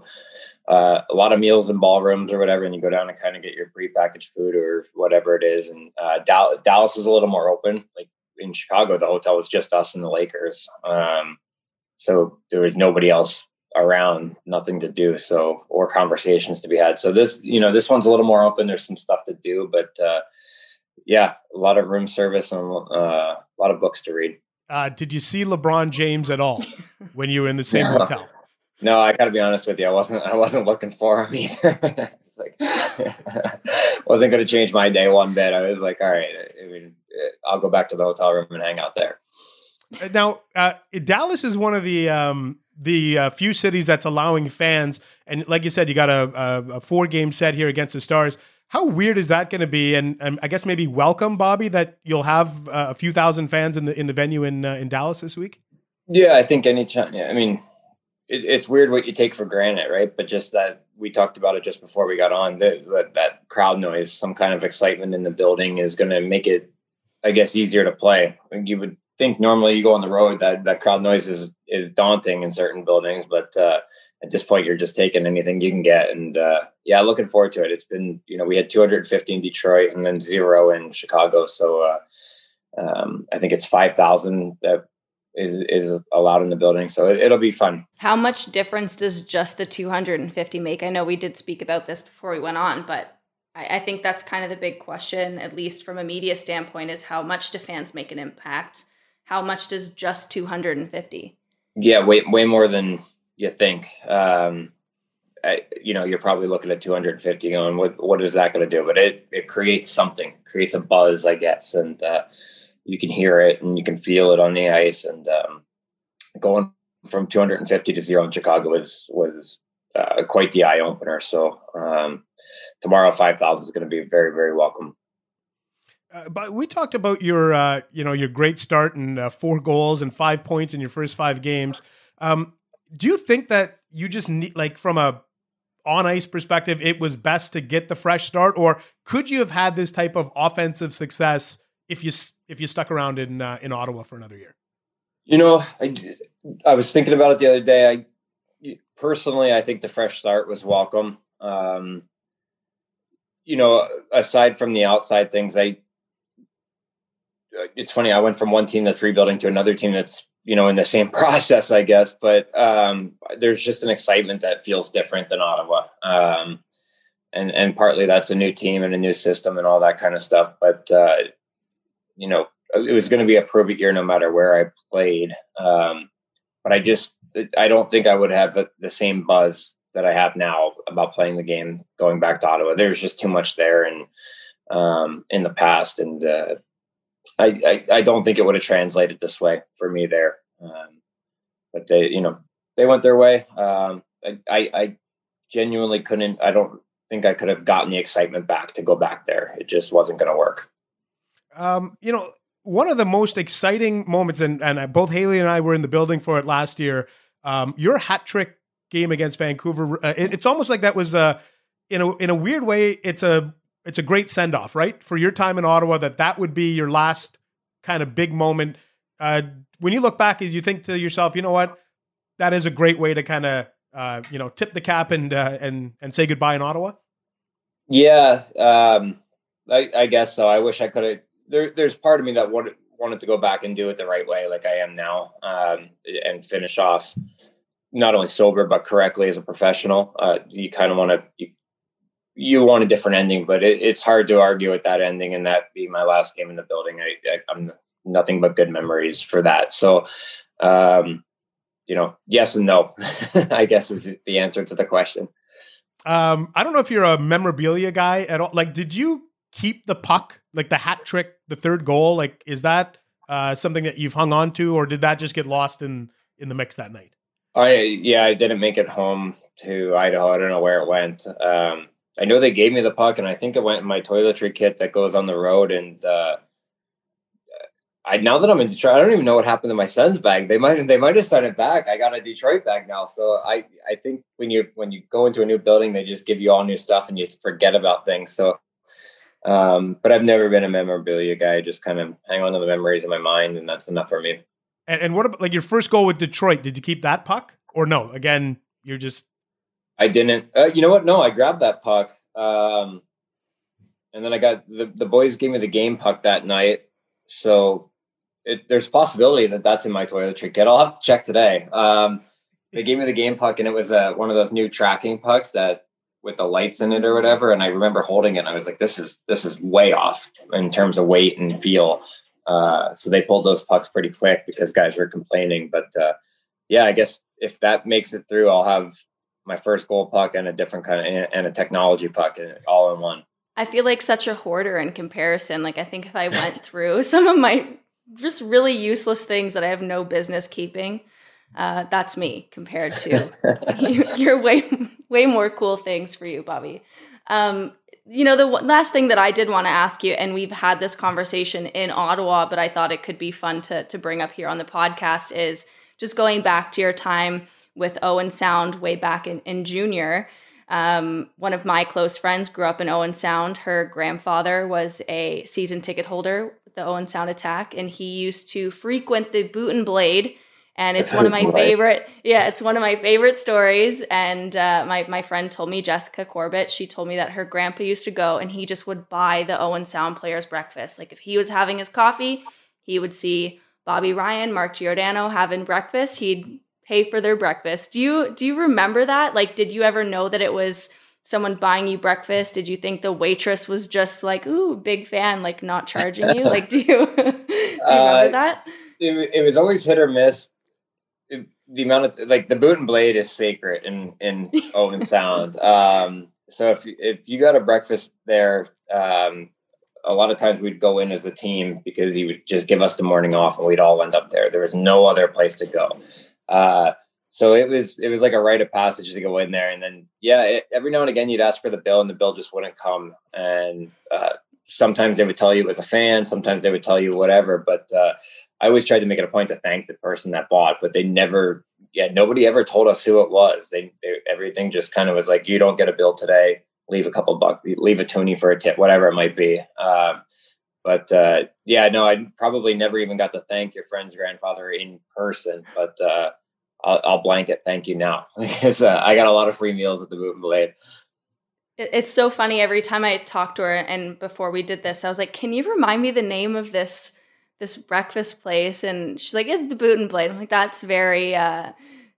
uh, a lot of meals in ballrooms or whatever, and you go down and kind of get your prepackaged food or whatever it is. And uh, Dallas, Dallas is a little more open. Like in Chicago, the hotel was just us and the Lakers. Um, so there was nobody else around, nothing to do. So, or conversations to be had. So this, you know, this one's a little more open. There's some stuff to do, but uh, yeah, a lot of room service and uh, a lot of books to read. Uh, did you see LeBron James at all when you were in the same no. hotel? No, I got to be honest with you. I wasn't. I wasn't looking for him either. It's like wasn't going to change my day one bit. I was like, all right, I mean, I'll go back to the hotel room and hang out there. Now, uh, Dallas is one of the um, the uh, few cities that's allowing fans, and like you said, you got a, a, a four game set here against the Stars. How weird is that going to be? And, and I guess maybe welcome, Bobby, that you'll have uh, a few thousand fans in the in the venue in uh, in Dallas this week. Yeah, I think any time. Yeah, I mean, it, it's weird what you take for granted, right? But just that we talked about it just before we got on. That that, that crowd noise, some kind of excitement in the building, is going to make it, I guess, easier to play. I mean, you would think normally you go on the road that that crowd noise is is daunting in certain buildings, but uh, at this point you're just taking anything you can get. And uh, yeah, looking forward to it. It's been, you know, we had two hundred fifty in Detroit and then zero in Chicago. So uh, um, I think it's five thousand that is, is allowed in the building. So it, it'll be fun. How much difference does just the two hundred fifty make? I know we did speak about this before we went on, but I, I think that's kind of the big question, at least from a media standpoint, is how much do fans make an impact? How much does just two hundred fifty? Yeah, way way more than you think. Um, I, you know, you're probably looking at two hundred fifty going, what what is that going to do? But it it creates something, creates a buzz, I guess, and uh, you can hear it and you can feel it on the ice. And um, going from two hundred fifty to zero in Chicago was was uh, quite the eye opener. So um, tomorrow, five thousand is going to be very, very welcome. Uh, but we talked about your, uh, you know, your great start and uh, four goals and five points in your first five games. Um, do you think that you just need, like, from a on ice perspective, it was best to get the fresh start, or could you have had this type of offensive success if you if you stuck around in uh, in Ottawa for another year? You know, I I was thinking about it the other day. I personally, I think the fresh start was welcome. Um, you know, aside from the outside things, I. It's funny. I went from one team that's rebuilding to another team that's, you know, in the same process, I guess. But um, there's just an excitement that feels different than Ottawa. Um, and, and partly that's a new team and a new system and all that kind of stuff. But, uh, you know, it was going to be a prove it year no matter where I played. Um, but I just, I don't think I would have the same buzz that I have now about playing the game going back to Ottawa. There's just too much there and um, in the past. And, uh, I, I, I don't think it would have translated this way for me there. Um, but they, you know, they went their way. Um, I, I, I genuinely couldn't, I don't think I could have gotten the excitement back to go back there. It just wasn't going to work. Um, you know, one of the most exciting moments, and, and both Haley and I were in the building for it last year, um, your hat trick game against Vancouver. Uh, it, it's almost like that was uh, in a, in a weird way. It's a, It's a great send-off, right? For your time in Ottawa, that that would be your last kind of big moment. Uh, when you look back, you think to yourself, you know what? That is a great way to kind of, uh, you know, tip the cap and uh, and and say goodbye in Ottawa. Yeah, um, I, I guess so. I wish I could have. There, there's part of me that wanted wanted to go back and do it the right way, like I am now, um, and finish off not only sober but correctly as a professional. Uh, you kind of want to. You, You want a different ending, but it, it's hard to argue with that ending and that be my last game in the building. I, I, I'm nothing but good memories for that. So, um, you know, yes and no, I guess is the answer to the question. Um, I don't know if you're a memorabilia guy at all. Like, did you keep the puck, like the hat trick, the third goal? Like, is that uh, something that you've hung on to, or did that just get lost in, in the mix that night? I, yeah, I didn't make it home to Idaho. I don't know where it went. Um, I know they gave me the puck, and I think it went in my toiletry kit that goes on the road. And uh, I now that I'm in Detroit, I don't even know what happened to my son's bag. They might they might have sent it back. I got a Detroit bag now, so I I think when you when you go into a new building, they just give you all new stuff, and you forget about things. So, um, but I've never been a memorabilia guy. I just kind of hang on to the memories in my mind, and that's enough for me. And, and what about like your first goal with Detroit? Did you keep that puck, or no? Again, you're just. I didn't. Uh, you know what? No, I grabbed that puck. Um, and then I got the, the boys gave me the game puck that night. So it, there's a possibility that that's in my toiletry kit. I'll have to check today. Um, they gave me the game puck, and it was uh, one of those new tracking pucks that with the lights in it or whatever. And I remember holding it, and I was like, this is, this is way off in terms of weight and feel. Uh, so they pulled those pucks pretty quick because guys were complaining. But uh, yeah, I guess if that makes it through, I'll have my first goal puck and a different kind of, and a technology puck all in one. I feel like such a hoarder in comparison. Like, I think if I went through some of my just really useless things that I have no business keeping, uh, that's me compared to your way, way more cool things for you, Bobby. Um, you know, the w- last thing that I did want to ask you, and we've had this conversation in Ottawa, but I thought it could be fun to to bring up here on the podcast, is just going back to your time with Owen Sound way back in, in junior. Um, one of my close friends grew up in Owen Sound. Her grandfather was a season ticket holder with the Owen Sound Attack, and he used to frequent the Boot and Blade. And it's one of my favorite, yeah, it's one of my favorite stories. And uh, my my friend told me, Jessica Corbett, she told me that her grandpa used to go and he just would buy the Owen Sound players breakfast. Like if he was having his coffee, he would see Bobby Ryan, Mark Giordano having breakfast. He'd pay for their breakfast. Do you do you remember that? Like, did you ever know that it was someone buying you breakfast, did you think the waitress was just like, ooh, big fan, like not charging you? Like, do you, do you remember uh, that? It, it was always hit or miss. It, the amount of, like, the Boot and Blade is sacred in, in Owen Sound. Um, so if, if you got a breakfast there, um, a lot of times we'd go in as a team because he would just give us the morning off and we'd all end up there. There was no other place to go. Uh, So it was it was like a rite of passage to go in there. And then, yeah, it, every now and again, you'd ask for the bill and the bill just wouldn't come. And uh, sometimes they would tell you it was a fan. Sometimes they would tell you whatever. But uh, I always tried to make it a point to thank the person that bought. But they never, yeah, nobody ever told us who it was. They, they Everything just kind of was like, you don't get a bill today. Leave a couple bucks, leave a toonie for a tip, whatever it might be. Um, but uh, yeah, no, I probably never even got to thank your friend's grandfather in person. But uh, I'll, I'll blanket thank you now because uh, I got a lot of free meals at the Boot and Blade. It's so funny every time I talk to her, and before we did this, I was like, "Can you remind me the name of this this breakfast place?" And she's like, "It's the Boot and Blade." I'm like, "That's very uh,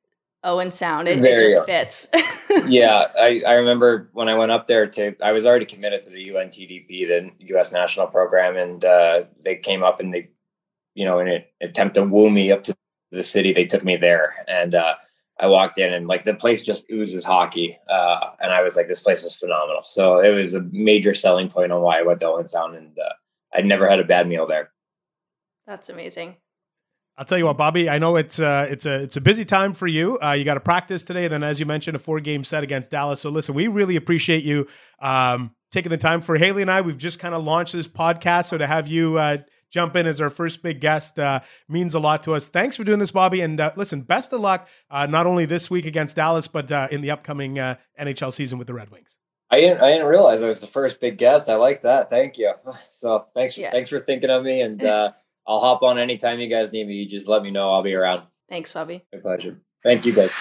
Owen Sound. It, it just fits." Yeah, I, I remember when I went up there to, I was already committed to the U N T D P, the U S National Program, and uh, they came up and they, you know, in an attempt to woo me up to the city, they took me there, and uh, I walked in and like the place just oozes hockey, uh, and I was like, this place is phenomenal. So it was a major selling point on why I went to Owen Sound, and uh, I'd never had a bad meal there. That's amazing. I'll tell you what, Bobby, I know it's uh, it's a it's a busy time for you. Uh, you got to practice today, then as you mentioned, a four game set against Dallas. So listen, we really appreciate you um, taking the time. For Haley and I, we've just kind of launched this podcast, so to have you uh, jump in as our first big guest uh, means a lot to us. Thanks for doing this, Bobby. And uh, listen, best of luck, uh, not only this week against Dallas, but uh, in the upcoming uh, N H L season with the Red Wings. I didn't, I didn't realize I was the first big guest. I like that. Thank you. So thanks, yeah. thanks for thinking of me. And uh, I'll hop on anytime you guys need me. You just let me know. I'll be around. Thanks, Bobby. My pleasure. Thank you, guys.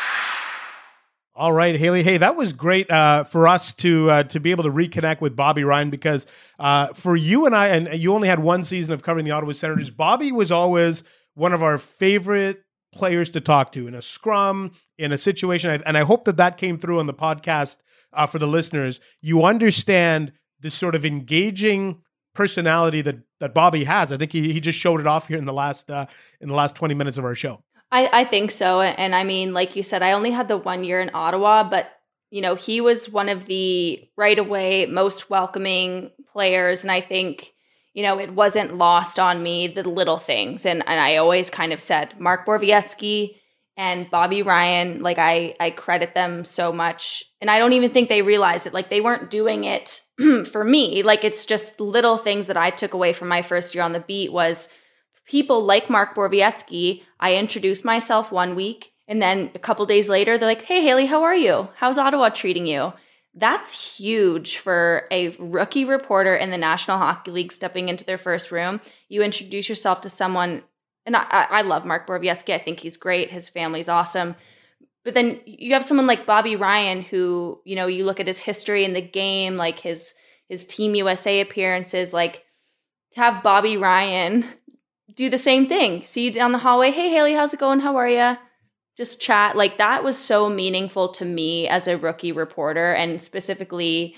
All right, Haley. Hey, that was great uh, for us to uh, to be able to reconnect with Bobby Ryan, because uh, for you and I, and you only had one season of covering the Ottawa Senators, Bobby was always one of our favorite players to talk to in a scrum, in a situation. And I hope that that came through on the podcast uh, for the listeners. You understand this sort of engaging personality that that Bobby has. I think he he just showed it off here in the last uh, in the last twenty minutes of our show. I, I think so. And I mean, like you said, I only had the one year in Ottawa, but, you know, he was one of the right away most welcoming players. And I think, you know, it wasn't lost on me, the little things. And and I always kind of said Mark Borowiecki and Bobby Ryan, like I, I credit them so much. And I don't even think they realized it. Like they weren't doing it for me. Like it's just little things that I took away from my first year on the beat was people like Mark Borowiecki. I introduced myself one week, and then a couple days later, they're like, "Hey, Haley, how are you? How's Ottawa treating you?" That's huge for a rookie reporter in the National Hockey League stepping into their first room. You introduce yourself to someone, and I, I love Mark Borowiecki. I think he's great. His family's awesome. But then you have someone like Bobby Ryan, who, you know, you look at his history in the game, like his his Team U S A appearances, like to have Bobby Ryan do the same thing. See you down the hallway. "Hey, Haley, how's it going? How are you?" Just chat. Like that was so meaningful to me as a rookie reporter. And specifically,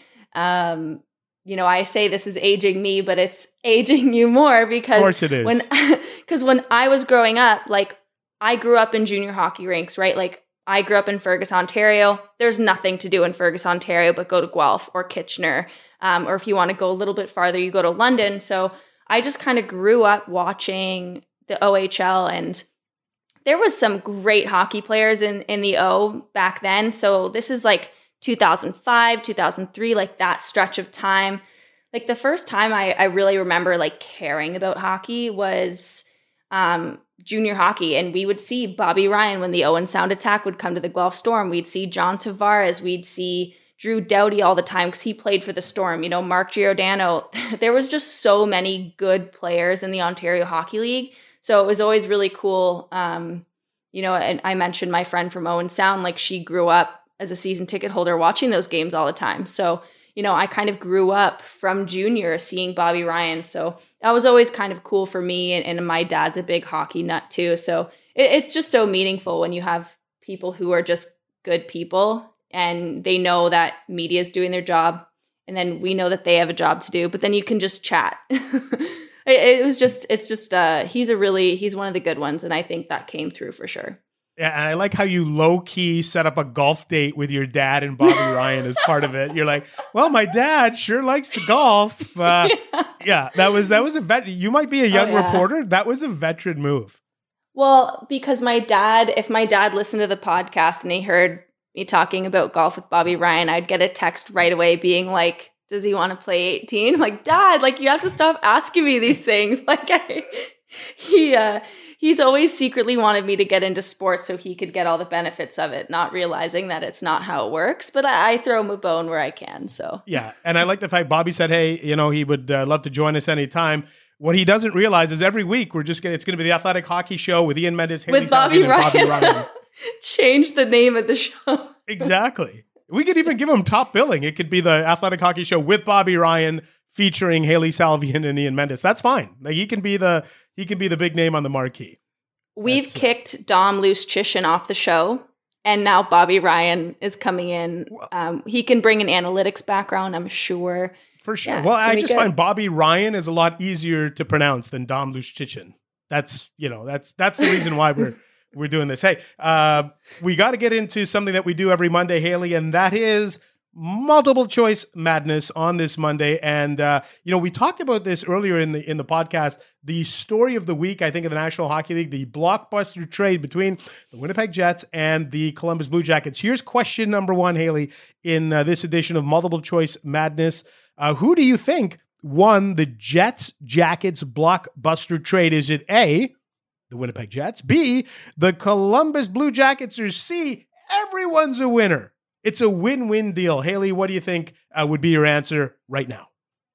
um, you know, I say this is aging me, but it's aging you more because of course it is. When, because when I was growing up, like I grew up in junior hockey rinks, right? Like I grew up in Fergus, Ontario. There's nothing to do in Fergus, Ontario, but go to Guelph or Kitchener. Um, or if you want to go a little bit farther, you go to London. So I just kind of grew up watching the O H L, and there was some great hockey players in, in the O back then. So this is like two thousand five, two thousand three, like that stretch of time. Like the first time I, I really remember like caring about hockey was um, junior hockey. And we would see Bobby Ryan when the Owen Sound attack would come to the Guelph Storm. We'd see John Tavares. We'd see Drew Doughty all the time because he played for the Storm. You know, Mark Giordano. There was just so many good players in the Ontario Hockey League. So it was always really cool. Um, you know, and I mentioned my friend from Owen Sound, like she grew up as a season ticket holder watching those games all the time. So, you know, I kind of grew up from junior seeing Bobby Ryan. So that was always kind of cool for me. And, and my dad's a big hockey nut too. So it, it's just so meaningful when you have people who are just good people and they know that media is doing their job, and then we know that they have a job to do, but then you can just chat. it, it was just, it's just, uh, he's a really, he's one of the good ones. And I think that came through for sure. Yeah, and I like how you low-key set up a golf date with your dad and Bobby Ryan as part of it. You're like, well, my dad sure likes to golf. Uh, yeah. yeah, that was that was a vet. You might be a young oh, yeah. reporter. That was a veteran move. Well, because my dad, if my dad listened to the podcast and he heard me talking about golf with Bobby Ryan, I'd get a text right away being like, does he want to play eighteen? I'm like, Dad, like, you have to stop asking me these things. Like, I, he, uh, he's always secretly wanted me to get into sports so he could get all the benefits of it, not realizing that it's not how it works. But I, I throw him a bone where I can. So yeah, and I like the fact Bobby said, "Hey, you know, he would uh, love to join us anytime." What he doesn't realize is every week we're just gonna it's gonna be the Athletic Hockey Show with Ian Mendes, Haley with Bobby Salvian, Ryan. and Bobby Ryan. Change the name of the show. Exactly. We could even give him top billing. It could be the Athletic Hockey Show with Bobby Ryan, featuring Haley Salvian and Ian Mendes. That's fine. Like, he can be the he can be the big name on the marquee. We've That's, kicked uh, Dom Luszczyszyn off the show, and now Bobby Ryan is coming in. Um, he can bring an analytics background, I'm sure. For sure. Yeah, well, I just good. find Bobby Ryan is a lot easier to pronounce than Dom Luszczyszyn. That's, you know, that's that's the reason why we're we're doing this. Hey, uh, we got to get into something that we do every Monday, Haley, and that is multiple choice madness on this Monday. And, uh, you know, we talked about this earlier in the in the podcast, the story of the week, I think, of the National Hockey League, the blockbuster trade between the Winnipeg Jets and the Columbus Blue Jackets. Here's question number one, Haley, in uh, this edition of multiple choice madness. Uh, who do you think won the Jets Jackets blockbuster trade? Is it A, the Winnipeg Jets, B, the Columbus Blue Jackets, or C, everyone's a winner? It's a win-win deal. Haley, what do you think uh, would be your answer right now?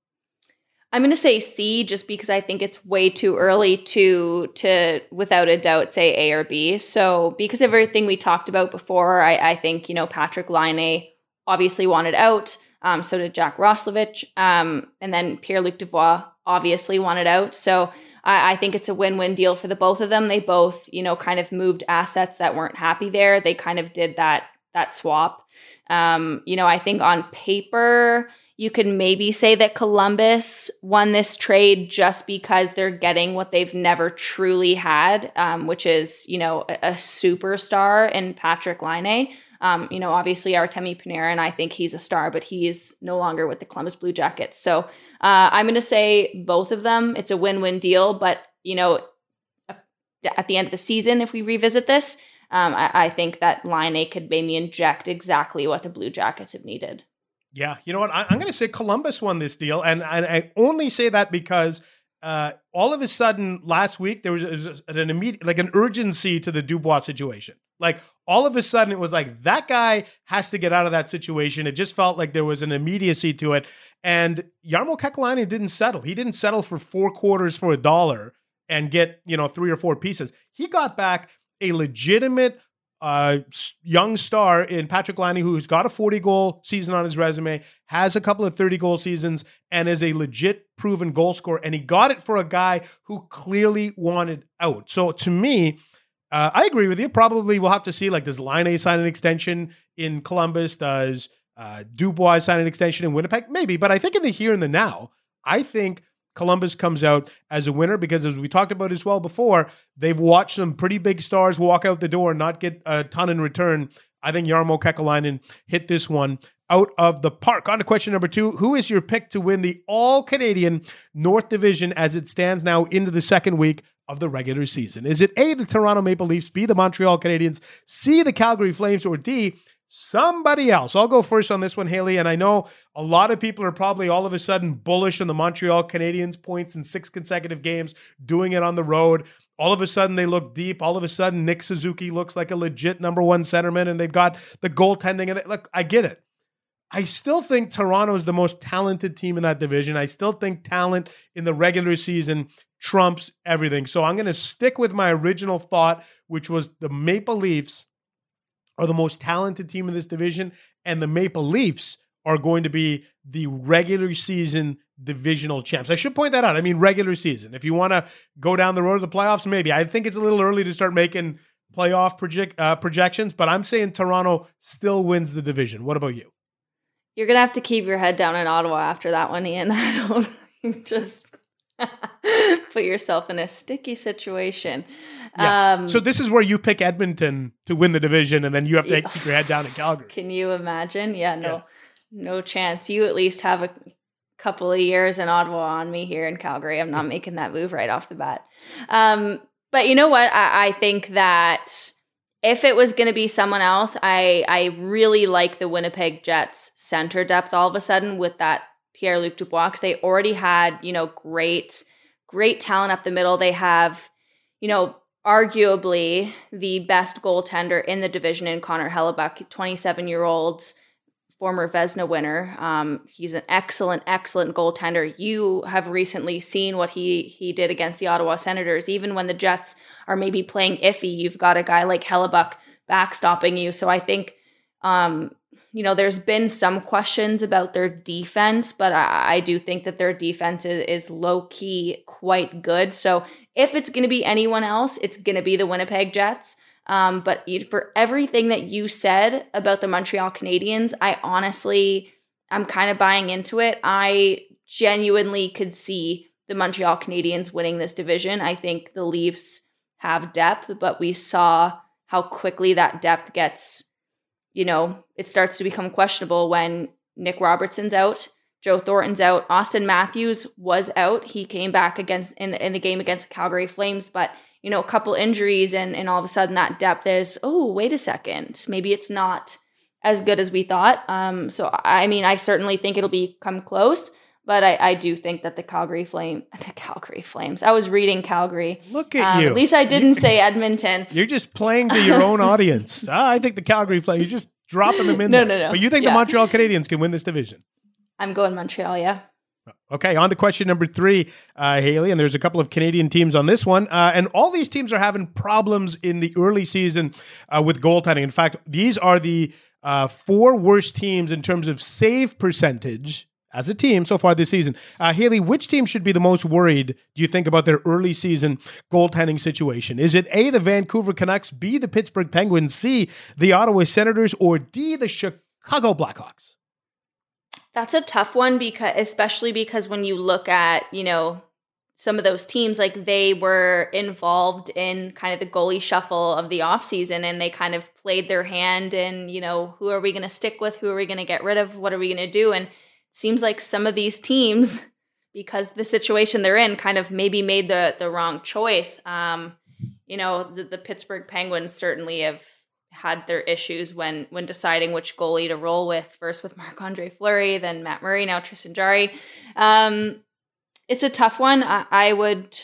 I'm going to say C, just because I think it's way too early to, to without a doubt, say A or B. So because of everything we talked about before, I, I think, you know, Patrik Laine obviously wanted out. Um, so did Jack Roslovic. Um, and then Pierre-Luc Dubois obviously wanted out. So I, I think it's a win-win deal for the both of them. They both, you know, kind of moved assets that weren't happy there. They kind of did that that swap. Um, you know, I think on paper, you could maybe say that Columbus won this trade just because they're getting what they've never truly had, um, which is, you know, a, a superstar in Patrik Laine. Um, you know, obviously Artemi Panarin, I think he's a star, but he's no longer with the Columbus Blue Jackets. So uh, I'm going to say both of them. It's a win-win deal, but, you know, at the end of the season, if we revisit this, Um, I, I think that Laine could maybe inject exactly what the Blue Jackets have needed. Yeah, you know what? I, I'm going to say Columbus won this deal, and, and I only say that because uh, all of a sudden last week there was an immediate, like an urgency to the Dubois situation. Like all of a sudden it was like that guy has to get out of that situation. It just felt like there was an immediacy to it, and Jarmo Kekalainen didn't settle. He didn't settle for four quarters for a dollar and get, you know, three or four pieces. He got back a legitimate uh, young star in Patrik Laine, who's got a forty-goal season on his resume, has a couple of thirty-goal seasons, and is a legit proven goal scorer. And he got it for a guy who clearly wanted out. So to me, uh, I agree with you. Probably we'll have to see, like, does Laine sign an extension in Columbus? Does uh, Dubois sign an extension in Winnipeg? Maybe. But I think in the here and the now, I think Columbus comes out as a winner because, as we talked about as well before, they've watched some pretty big stars walk out the door and not get a ton in return. I think Jarmo Kekalainen hit this one out of the park. On to question number two. Who is your pick to win the All-Canadian North Division as it stands now into the second week of the regular season? Is it A, the Toronto Maple Leafs, B, the Montreal Canadiens, C, the Calgary Flames, or D, somebody else? I'll go first on this one, Haley, and I know a lot of people are probably all of a sudden bullish on the Montreal Canadiens points in six consecutive games, doing it on the road. All of a sudden they look deep. All of a sudden Nick Suzuki looks like a legit number one centerman, and they've got the goaltending. And look, I get it. I still think Toronto is the most talented team in that division. I still think talent in the regular season trumps everything. So I'm going to stick with my original thought, which was the Maple Leafs are the most talented team in this division, and the Maple Leafs are going to be the regular season divisional champs. I should point that out. I mean, regular season. If you want to go down the road of the playoffs, maybe. I think it's a little early to start making playoff project, uh, projections, but I'm saying Toronto still wins the division. What about you? You're going to have to keep your head down in Ottawa after that one, Ian. I don't just put yourself in a sticky situation. Yeah. Um, so this is where you pick Edmonton to win the division, and then you have to keep your head down in Calgary. Can you imagine? Yeah, no, yeah. no chance. You at least have a couple of years in Ottawa on me here in Calgary. I'm not making that move right off the bat. Um, but you know what? I, I think that if it was going to be someone else, I I really like the Winnipeg Jets center depth all of a sudden with that Pierre-Luc Dubois. They already had, you know, great, great talent up the middle. They have, you know, arguably the best goaltender in the division in Connor Hellebuck, twenty-seven-year-old former Vezina winner. Um, he's an excellent, excellent goaltender. You have recently seen what he he did against the Ottawa Senators. Even when the Jets are maybe playing iffy, you've got a guy like Hellebuck backstopping you. So I think, um, you know, there's been some questions about their defense, but I, I do think that their defense is, is low-key quite good. So if it's going to be anyone else, it's going to be the Winnipeg Jets. Um, but for everything that you said about the Montreal Canadiens, I honestly, I'm kind of buying into it. I genuinely could see the Montreal Canadiens winning this division. I think the Leafs have depth, but we saw how quickly that depth gets, you know, it starts to become questionable when Nick Robertson's out, Joe Thornton's out, Austin Matthews was out. He came back against in, in the game against the Calgary Flames, but you know, a couple injuries and, and all of a sudden that depth is, oh, wait a second. Maybe it's not as good as we thought. Um, so, I mean, I certainly think it'll become close, but I, I do think that the Calgary Flame, the Calgary Flames, I was reading Calgary. Look at um, you. At least I didn't say Edmonton. You're just playing to your own audience. ah, I think the Calgary Flames, you're just dropping them in no, there. No, no, But you think yeah. the Montreal Canadiens can win this division? I'm going Montreal, yeah. Okay, on to question number three, uh, Haley, and there's a couple of Canadian teams on this one, uh, and all these teams are having problems in the early season uh, with goaltending. In fact, these are the uh, four worst teams in terms of save percentage as a team so far this season. Uh, Haley, which team should be the most worried, do you think, about their early season goaltending situation? Is it A, the Vancouver Canucks, B, the Pittsburgh Penguins, C, the Ottawa Senators, or D, the Chicago Blackhawks? That's a tough one, because especially because when you look at, you know, some of those teams, like they were involved in kind of the goalie shuffle of the offseason, and they kind of played their hand in, you know, who are we going to stick with? Who are we going to get rid of? What are we going to do? And it seems like some of these teams, because the situation they're in, kind of maybe made the the wrong choice. Um, you know, the, the Pittsburgh Penguins certainly have had their issues when when deciding which goalie to roll with, first with Marc-Andre Fleury, then Matt Murray, now Tristan Jarry. Um, it's a tough one. I, I would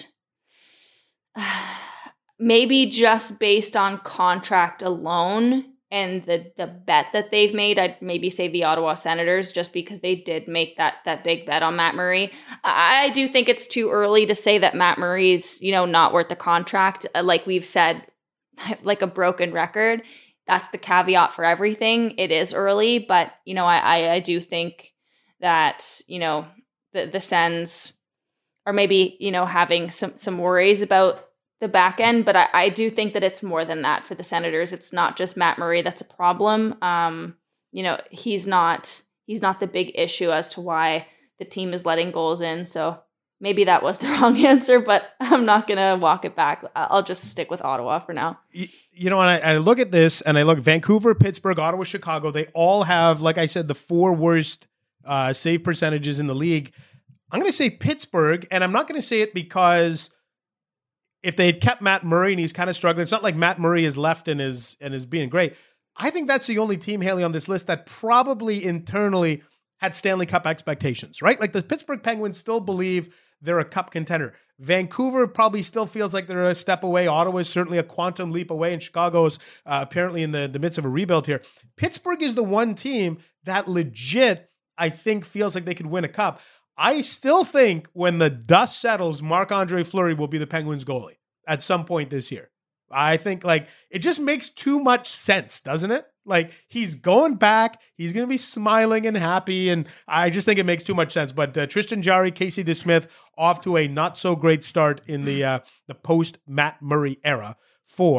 uh, maybe just based on contract alone and the the bet that they've made, I'd maybe say the Ottawa Senators, just because they did make that that big bet on Matt Murray. I, I do think it's too early to say that Matt Murray's, you know, not worth the contract. Uh, like we've said, like a broken record. That's the caveat for everything. It is early, but, you know, I, I, I do think that, you know, the, the Sens are maybe, you know, having some, some worries about the back end, but I, I do think that it's more than that for the Senators. It's not just Matt Murray that's a problem. Um, you know, he's not, he's not the big issue as to why the team is letting goals in. So maybe that was the wrong answer, but I'm not going to walk it back. I'll just stick with Ottawa for now. You, you know, and I, I look at this, and I look Vancouver, Pittsburgh, Ottawa, Chicago. They all have, like I said, the four worst uh, save percentages in the league. I'm going to say Pittsburgh, and I'm not going to say it because if they had kept Matt Murray and he's kind of struggling, it's not like Matt Murray is left and is, and is being great. I think that's the only team, Haley, on this list that probably internally had Stanley Cup expectations, right? Like the Pittsburgh Penguins still believe they're a cup contender. Vancouver probably still feels like they're a step away. Ottawa is certainly a quantum leap away, and Chicago's uh, apparently in the, the midst of a rebuild here. Pittsburgh is the one team that legit, I think, feels like they could win a cup. I still think when the dust settles, Marc-Andre Fleury will be the Penguins goalie at some point this year. I think like it just makes too much sense, doesn't it? Like he's going back, he's going to be smiling and happy, and I just think it makes too much sense. But uh, Tristan Jarry, Casey DeSmith, off to a not so great start in the uh, the post Matt Murray era for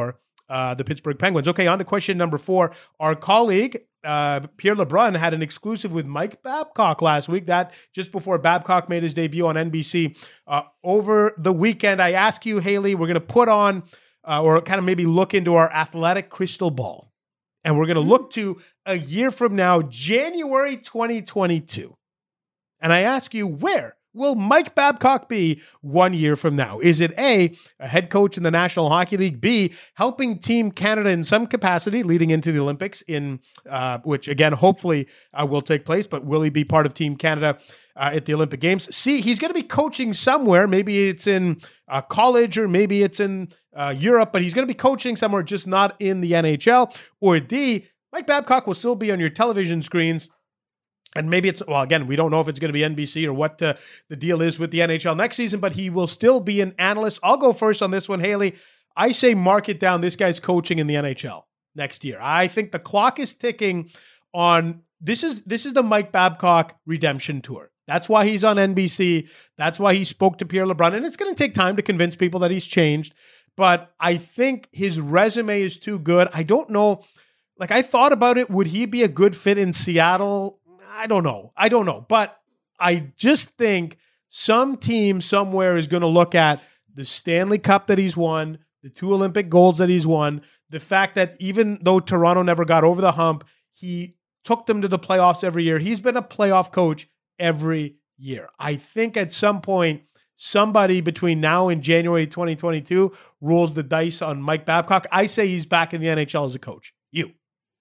uh, the Pittsburgh Penguins. Okay, on to question number four. Our colleague, uh, Pierre LeBrun, had an exclusive with Mike Babcock last week, that just before Babcock made his debut on N B C. Uh, over the weekend, I ask you, Haley, we're going to put on uh, or kind of maybe look into our athletic crystal ball. And we're going to look to a year from now, January twenty twenty-two. And I ask you, where will Mike Babcock be one year from now? Is it A, a head coach in the National Hockey League, B, helping Team Canada in some capacity leading into the Olympics, in uh, which, again, hopefully uh, will take place, but will he be part of Team Canada uh, at the Olympic Games? C, he's going to be coaching somewhere. Maybe it's in uh, college or maybe it's in uh, Europe, but he's going to be coaching somewhere, just not in the N H L. Or D, Mike Babcock will still be on your television screens. And maybe it's, well, again, we don't know if it's going to be N B C or what uh, the deal is with the N H L next season, but he will still be an analyst. I'll go first on this one, Haley. I say mark it down. This guy's coaching in the N H L next year. I think the clock is ticking on, this is this is the Mike Babcock redemption tour. That's why he's on N B C. That's why he spoke to Pierre LeBrun. And it's going to take time to convince people that he's changed. But I think his resume is too good. I don't know. Like, I thought about it. Would he be a good fit in Seattle? I don't know. I don't know. But I just think some team somewhere is going to look at the Stanley Cup that he's won, the two Olympic golds that he's won, the fact that even though Toronto never got over the hump, he took them to the playoffs every year. He's been a playoff coach every year. I think at some point, somebody between now and January twenty twenty-two rolls the dice on Mike Babcock. I say he's back in the N H L as a coach. You.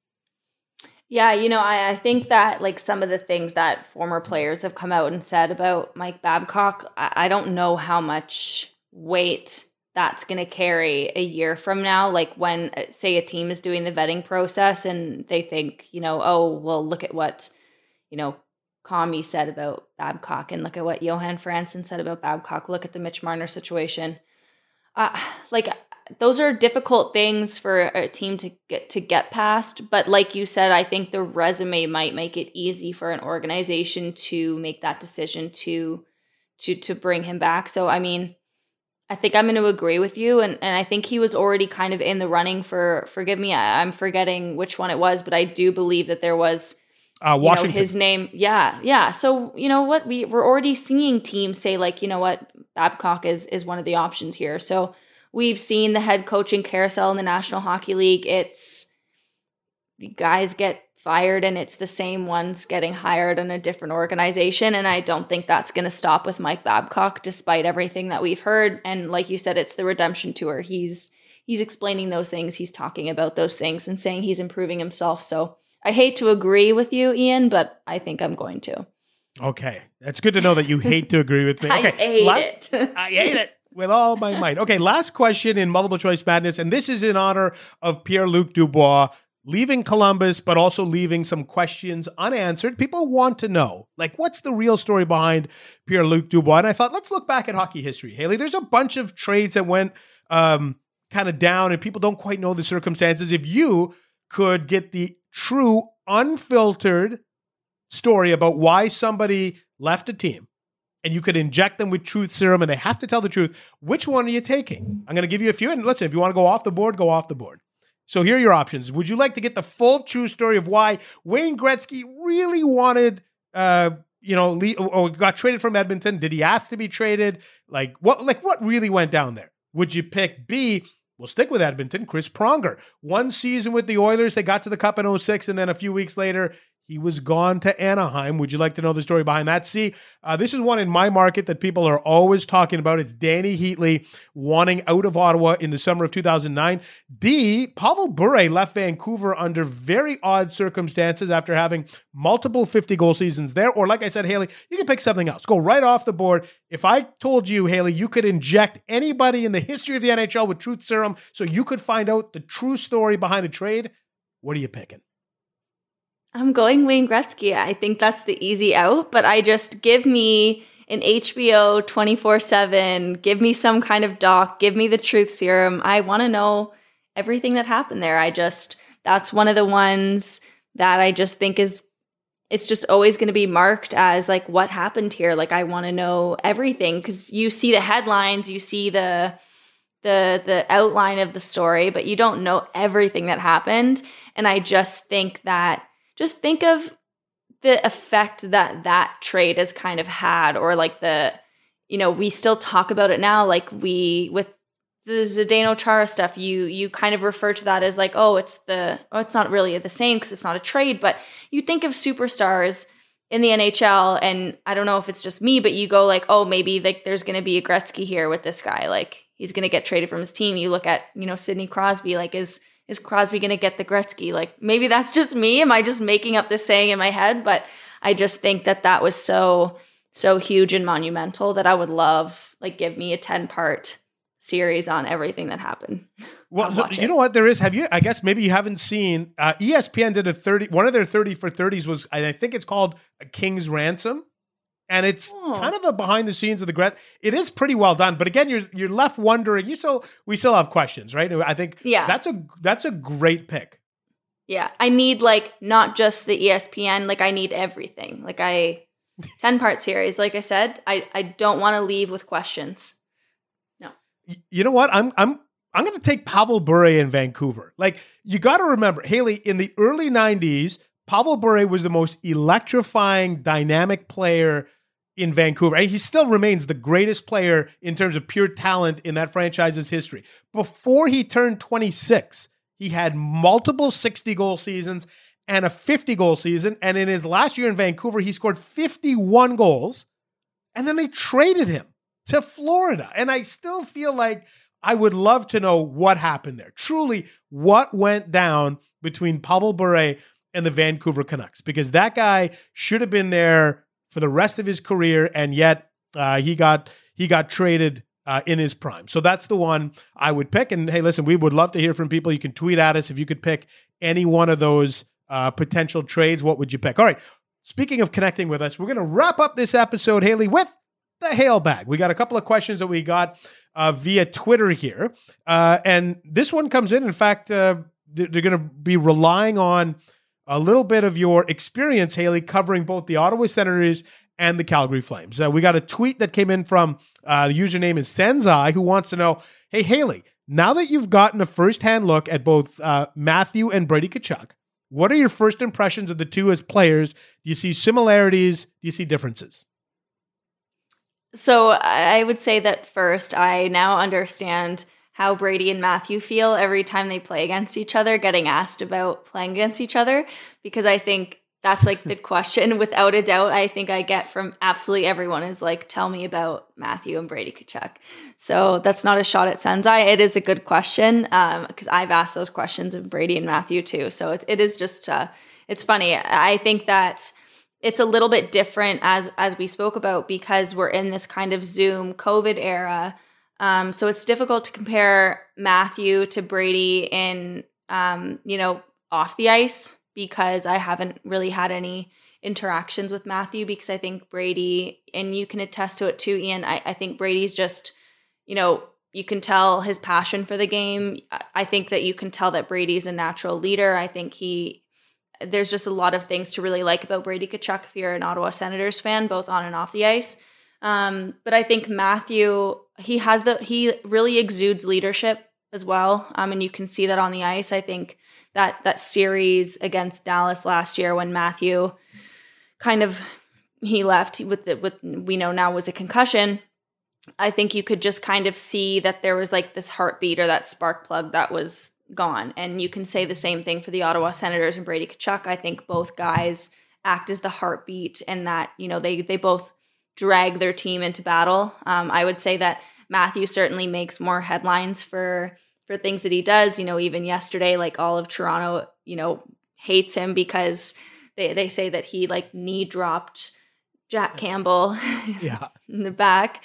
Yeah, you know, I, I think that like some of the things that former players have come out and said about Mike Babcock, I, I don't know how much weight that's going to carry a year from now. Like when, say, a team is doing the vetting process and they think, you know, oh, well, look at what, you know, Comey said about Babcock and look at what Johan Franzen said about Babcock. Look at the Mitch Marner situation. Uh, like, those are difficult things for a team to get to get past. But like you said, I think the resume might make it easy for an organization to make that decision to to to bring him back. So, I mean, I think I'm going to agree with you. And, and I think he was already kind of in the running for, forgive me, I, I'm forgetting which one it was, but I do believe that there was uh, Washington. You know, his name. Yeah. Yeah. So, you know what, we, we're already seeing teams say like, you know what, Babcock is is one of the options here. So, we've seen the head coaching carousel in the National Hockey League. It's the guys get fired and it's the same ones getting hired in a different organization. And I don't think that's going to stop with Mike Babcock, despite everything that we've heard. And like you said, it's the redemption tour. He's he's explaining those things. He's talking about those things and saying he's improving himself. So I hate to agree with you, Ian, but I think I'm going to. Okay. That's good to know that you hate to agree with me. Okay. I hate last, it. I hate it. With all my might. Okay, last question in Multiple Choice Madness, and this is in honor of Pierre-Luc Dubois leaving Columbus, but also leaving some questions unanswered. People want to know, like, what's the real story behind Pierre-Luc Dubois? And I thought, let's look back at hockey history. Haley, there's a bunch of trades that went um, kind of down, and people don't quite know the circumstances. If you could get the true, unfiltered story about why somebody left a team, and you could inject them with truth serum and they have to tell the truth, which one are you taking? I'm going to give you a few. And listen, if you want to go off the board, go off the board. So here are your options. Would you like to get the full true story of why Wayne Gretzky really wanted, uh, you know, le- or got traded from Edmonton? Did he ask to be traded? Like what, like what really went down there? Would you pick B? We'll stick with Edmonton, Chris Pronger. One season with the Oilers, they got to the Cup in oh six, and then a few weeks later, he was gone to Anaheim. Would you like to know the story behind that? See, uh, this is one in my market that people are always talking about. It's Danny Heatley wanting out of Ottawa in the summer of two thousand nine. D, Pavel Bure left Vancouver under very odd circumstances after having multiple fifty-goal seasons there. Or like I said, Haley, you can pick something else. Go right off the board. If I told you, Haley, you could inject anybody in the history of the N H L with truth serum so you could find out the true story behind a trade, what are you picking? I'm going Wayne Gretzky. I think that's the easy out, but I just give me an H B O twenty-four seven, give me some kind of doc, give me the truth serum. I want to know everything that happened there. I just, that's one of the ones that I just think is, it's just always going to be marked as like, what happened here? Like, I want to know everything because you see the headlines, you see the, the the outline of the story, but you don't know everything that happened. And I just think that just think of the effect that that trade has kind of had, or like the, you know, we still talk about it now, like we with the Zdeno Chara stuff, you you kind of refer to that as like, oh, it's the oh, it's not really the same because it's not a trade, but you think of superstars in the N H L, and I don't know if it's just me, but you go like, oh, maybe like there's going to be a Gretzky here with this guy, like he's going to get traded from his team. You look at, you know, Sidney Crosby, like is is Crosby going to get the Gretzky? Like maybe that's just me. Am I just making up this saying in my head? But I just think that that was so so huge and monumental that I would love, like, give me a ten part series on everything that happened. Well, you know what there is? Have you, I guess maybe you haven't seen, uh, E S P N did a thirty, one of their thirty for thirties was, I think it's called A King's Ransom. And it's oh. kind of the behind the scenes of the Gret. It is pretty well done. But again, you're, you're left wondering, you still, we still have questions, right? I think yeah. that's a, that's a great pick. Yeah. I need like, not just the E S P N, like I need everything. Like I, ten part series, like I said, I, I don't want to leave with questions. No. You know what? I'm, I'm, I'm going to take Pavel Bure in Vancouver. Like, you got to remember, Haley, in the early nineties, Pavel Bure was the most electrifying, dynamic player in Vancouver. He still remains the greatest player in terms of pure talent in that franchise's history. Before he turned twenty-six, he had multiple sixty-goal seasons and a fifty-goal season. And in his last year in Vancouver, he scored fifty-one goals. And then they traded him to Florida. And I still feel like I would love to know what happened there. Truly, what went down between Pavel Bure and the Vancouver Canucks? Because that guy should have been there for the rest of his career, and yet uh, he got he got traded uh, in his prime. So that's the one I would pick. And hey, listen, we would love to hear from people. You can tweet at us if you could pick any one of those uh, potential trades. What would you pick? All right. Speaking of connecting with us, we're going to wrap up this episode, Haley, with the Hail Bag. We got a couple of questions that we got uh, via Twitter here. Uh, and this one comes in. In fact, uh, they're, they're going to be relying on a little bit of your experience, Haley, covering both the Ottawa Senators and the Calgary Flames. Uh, we got a tweet that came in from uh, the username is Senzai, who wants to know, hey, Haley, now that you've gotten a firsthand look at both uh, Matthew and Brady Tkachuk, what are your first impressions of the two as players? Do you see similarities? Do you see differences? So I would say that first, I now understand how Brady and Matthew feel every time they play against each other, getting asked about playing against each other, because I think that's like the question, without a doubt, I think I get from absolutely everyone is like, tell me about Matthew and Brady Tkachuk. So that's not a shot at Senzai. It is a good question because um, I've asked those questions of Brady and Matthew too. So it, it is just, uh, it's funny. I think that it's a little bit different as as we spoke about because we're in this kind of Zoom COVID era. Um, so it's difficult to compare Matthew to Brady in, um, you know, off the ice because I haven't really had any interactions with Matthew because I think Brady, and you can attest to it too, Ian, I, I think Brady's just, you know, you can tell his passion for the game. I think that you can tell that Brady's a natural leader. I think he... There's just a lot of things to really like about Brady Tkachuk if you're an Ottawa Senators fan, both on and off the ice. Um, but I think Matthew, he has the he really exudes leadership as well, um, and you can see that on the ice. I think that that series against Dallas last year when Matthew kind of he left with the, with we know now was a concussion. I think you could just kind of see that there was like this heartbeat or that spark plug that was gone. And you can say the same thing for the Ottawa Senators and Brady Tkachuk. I think both guys act as the heartbeat and that, you know, they they both drag their team into battle. Um, I would say that Matthew certainly makes more headlines for for things that he does. You know, even yesterday, like all of Toronto, you know, hates him because they, they say that he like knee dropped Jack Campbell yeah. in the back.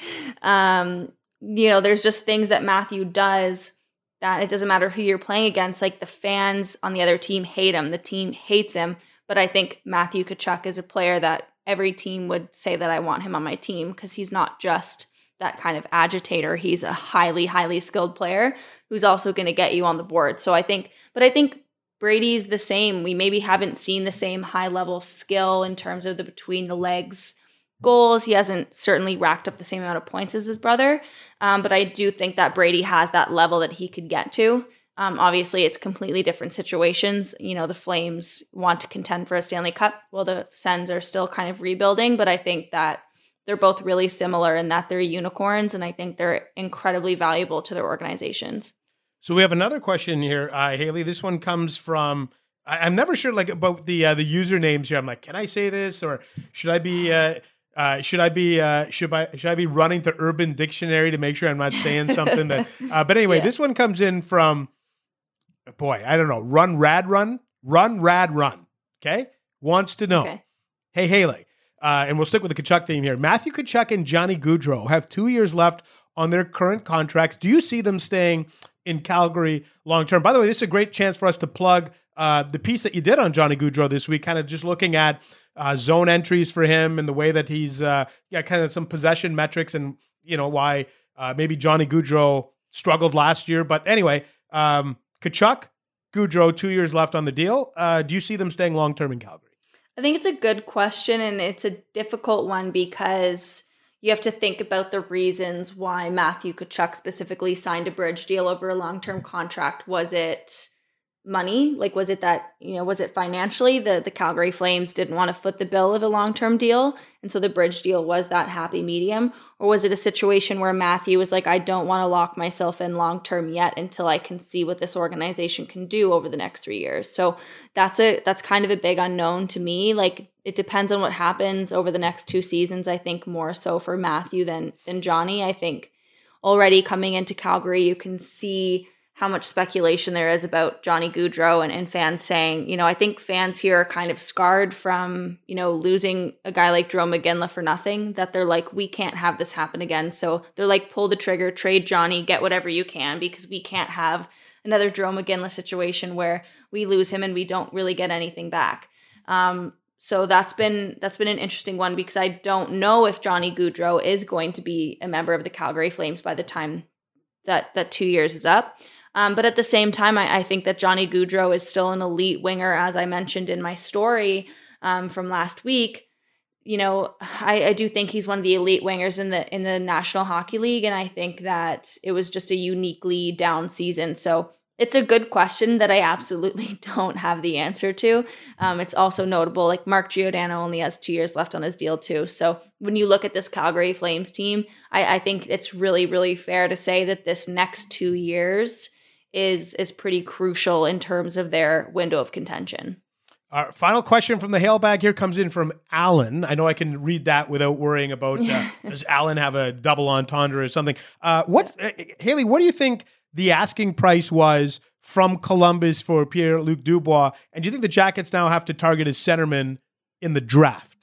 Um, you know, there's just things that Matthew does that it doesn't matter who you're playing against. Like the fans on the other team hate him. The team hates him. But I think Matthew Tkachuk is a player that every team would say that I want him on my team because he's not just that kind of agitator. He's a highly, highly skilled player who's also going to get you on the board. So I think, but I think Brady's the same. We maybe haven't seen the same high level skill in terms of the between the legs goals. He hasn't certainly racked up the same amount of points as his brother. Um, but I do think that Brady has that level that he could get to. Um, obviously, it's completely different situations. You know, the Flames want to contend for a Stanley Cup, while the Sens are still kind of rebuilding. But I think that they're both really similar in that they're unicorns, and I think they're incredibly valuable to their organizations. So we have another question here, uh, Haley. This one comes from, I, I'm never sure like about the uh, the usernames here. I'm like, can I say this, or should I be uh, uh, should I be uh, should I should I be running to Urban Dictionary to make sure I'm not saying something that? Uh, but anyway, yeah. This one comes in from, boy, I don't know, Run Rad Run, Run Rad Run. Okay, wants to know, okay. Hey Haley, uh, and we'll stick with the Tkachuk theme here. Matthew Tkachuk and Johnny Gaudreau have two years left on their current contracts. Do you see them staying in Calgary long term? By the way, this is a great chance for us to plug uh, the piece that you did on Johnny Gaudreau this week, kind of just looking at uh, zone entries for him and the way that he's uh, yeah, kind of some possession metrics and you know why uh, maybe Johnny Gaudreau struggled last year. But anyway, um, Tkachuk, Gaudreau, two years left on the deal. Uh, do you see them staying long term in Calgary? I think it's a good question, and it's a difficult one because you have to think about the reasons why Matthew Tkachuk specifically signed a bridge deal over a long-term contract. Was it money? Like, was it that, you know, was it financially? The, the Calgary Flames didn't want to foot the bill of a long-term deal, and so the bridge deal was that happy medium? Or was it a situation where Matthew was like, I don't want to lock myself in long-term yet until I can see what this organization can do over the next three years? So that's a that's kind of a big unknown to me. Like, it depends on what happens over the next two seasons, I think more so for Matthew than than Johnny. I think already coming into Calgary, you can see how much speculation there is about Johnny Gaudreau and, and fans saying, you know, I think fans here are kind of scarred from, you know, losing a guy like Jarome Iginla for nothing, that they're like, we can't have this happen again. So they're like, pull the trigger, trade Johnny, get whatever you can, because we can't have another Jarome Iginla situation where we lose him and we don't really get anything back. Um, So that's been that's been an interesting one because I don't know if Johnny Gaudreau is going to be a member of the Calgary Flames by the time that that two years is up. Um, but at the same time, I, I think that Johnny Gaudreau is still an elite winger, as I mentioned in my story um, from last week. You know, I, I do think he's one of the elite wingers in the in the National Hockey League, and I think that it was just a uniquely down season. So it's a good question that I absolutely don't have the answer to. Um, it's also notable, like Mark Giordano only has two years left on his deal too. So when you look at this Calgary Flames team, I, I think it's really, really fair to say that this next two years is is pretty crucial in terms of their window of contention. Our final question from the hail bag here comes in from Alan. I know I can read that without worrying about, uh, does Alan have a double entendre or something? Uh, what's uh, Haley, what do you think the asking price was from Columbus for Pierre-Luc Dubois? And do you think the Jackets now have to target his centerman in the draft?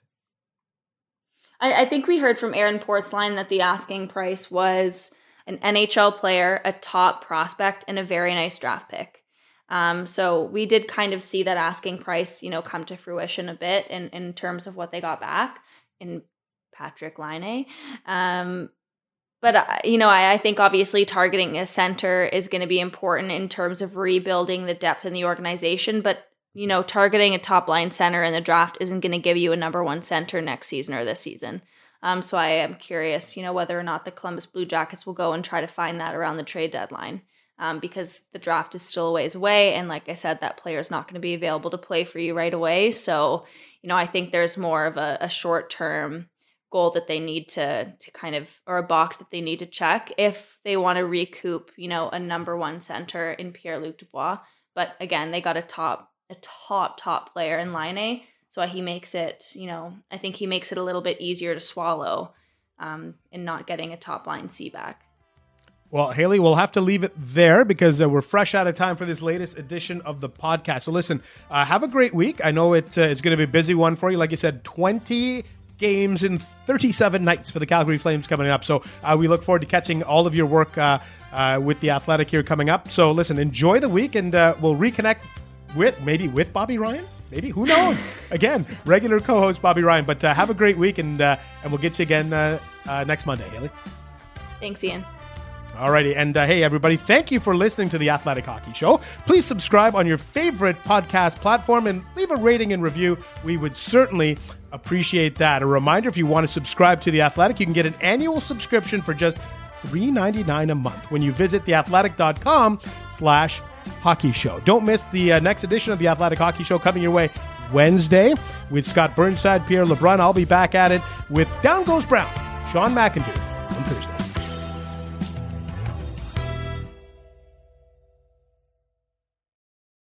I, I think we heard from Aaron Portzline that the asking price was an N H L player, a top prospect, and a very nice draft pick. Um, so we did kind of see that asking price, you know, come to fruition a bit in, in terms of what they got back in Patrick Laine. Um, But, uh, you know, I, I think obviously targeting a center is going to be important in terms of rebuilding the depth in the organization. But, you know, targeting a top line center in the draft isn't going to give you a number one center next season or this season. Um, so I am curious, you know, whether or not the Columbus Blue Jackets will go and try to find that around the trade deadline um, because the draft is still a ways away. And like I said, that player is not going to be available to play for you right away. So, you know, I think there's more of a, a short-term goal that they need to to kind of, or a box that they need to check if they want to recoup, you know, a number one center in Pierre-Luc Dubois. But again, they got a top, a top, top player in Laine. So he makes it, you know, I think he makes it a little bit easier to swallow um, in not getting a top line C back. Well, Haley, we'll have to leave it there because uh, we're fresh out of time for this latest edition of the podcast. So listen, uh, have a great week. I know it, uh, it's going to be a busy one for you. Like you said, twenty games in thirty-seven nights for the Calgary Flames coming up. So uh, we look forward to catching all of your work uh, uh, with the Athletic here coming up. So listen, enjoy the week, and uh, we'll reconnect with maybe with Bobby Ryan. Maybe, who knows? Again, regular co-host Bobby Ryan. But uh, have a great week, and uh, and we'll get you again uh, uh, next Monday, Haley. Thanks, Ian. Alrighty, and uh, hey everybody, thank you for listening to the Athletic Hockey Show. Please subscribe on your favorite podcast platform and leave a rating and review. We would certainly appreciate that. A reminder, if you want to subscribe to The Athletic, you can get an annual subscription for just three dollars and ninety-nine cents a month when you visit theathletic.com slash hockey show. Don't miss the uh, next edition of The Athletic Hockey Show coming your way Wednesday with Scott Burnside, Pierre LeBrun. I'll be back at it with Down Goes Brown, Sean McIntyre on Thursday.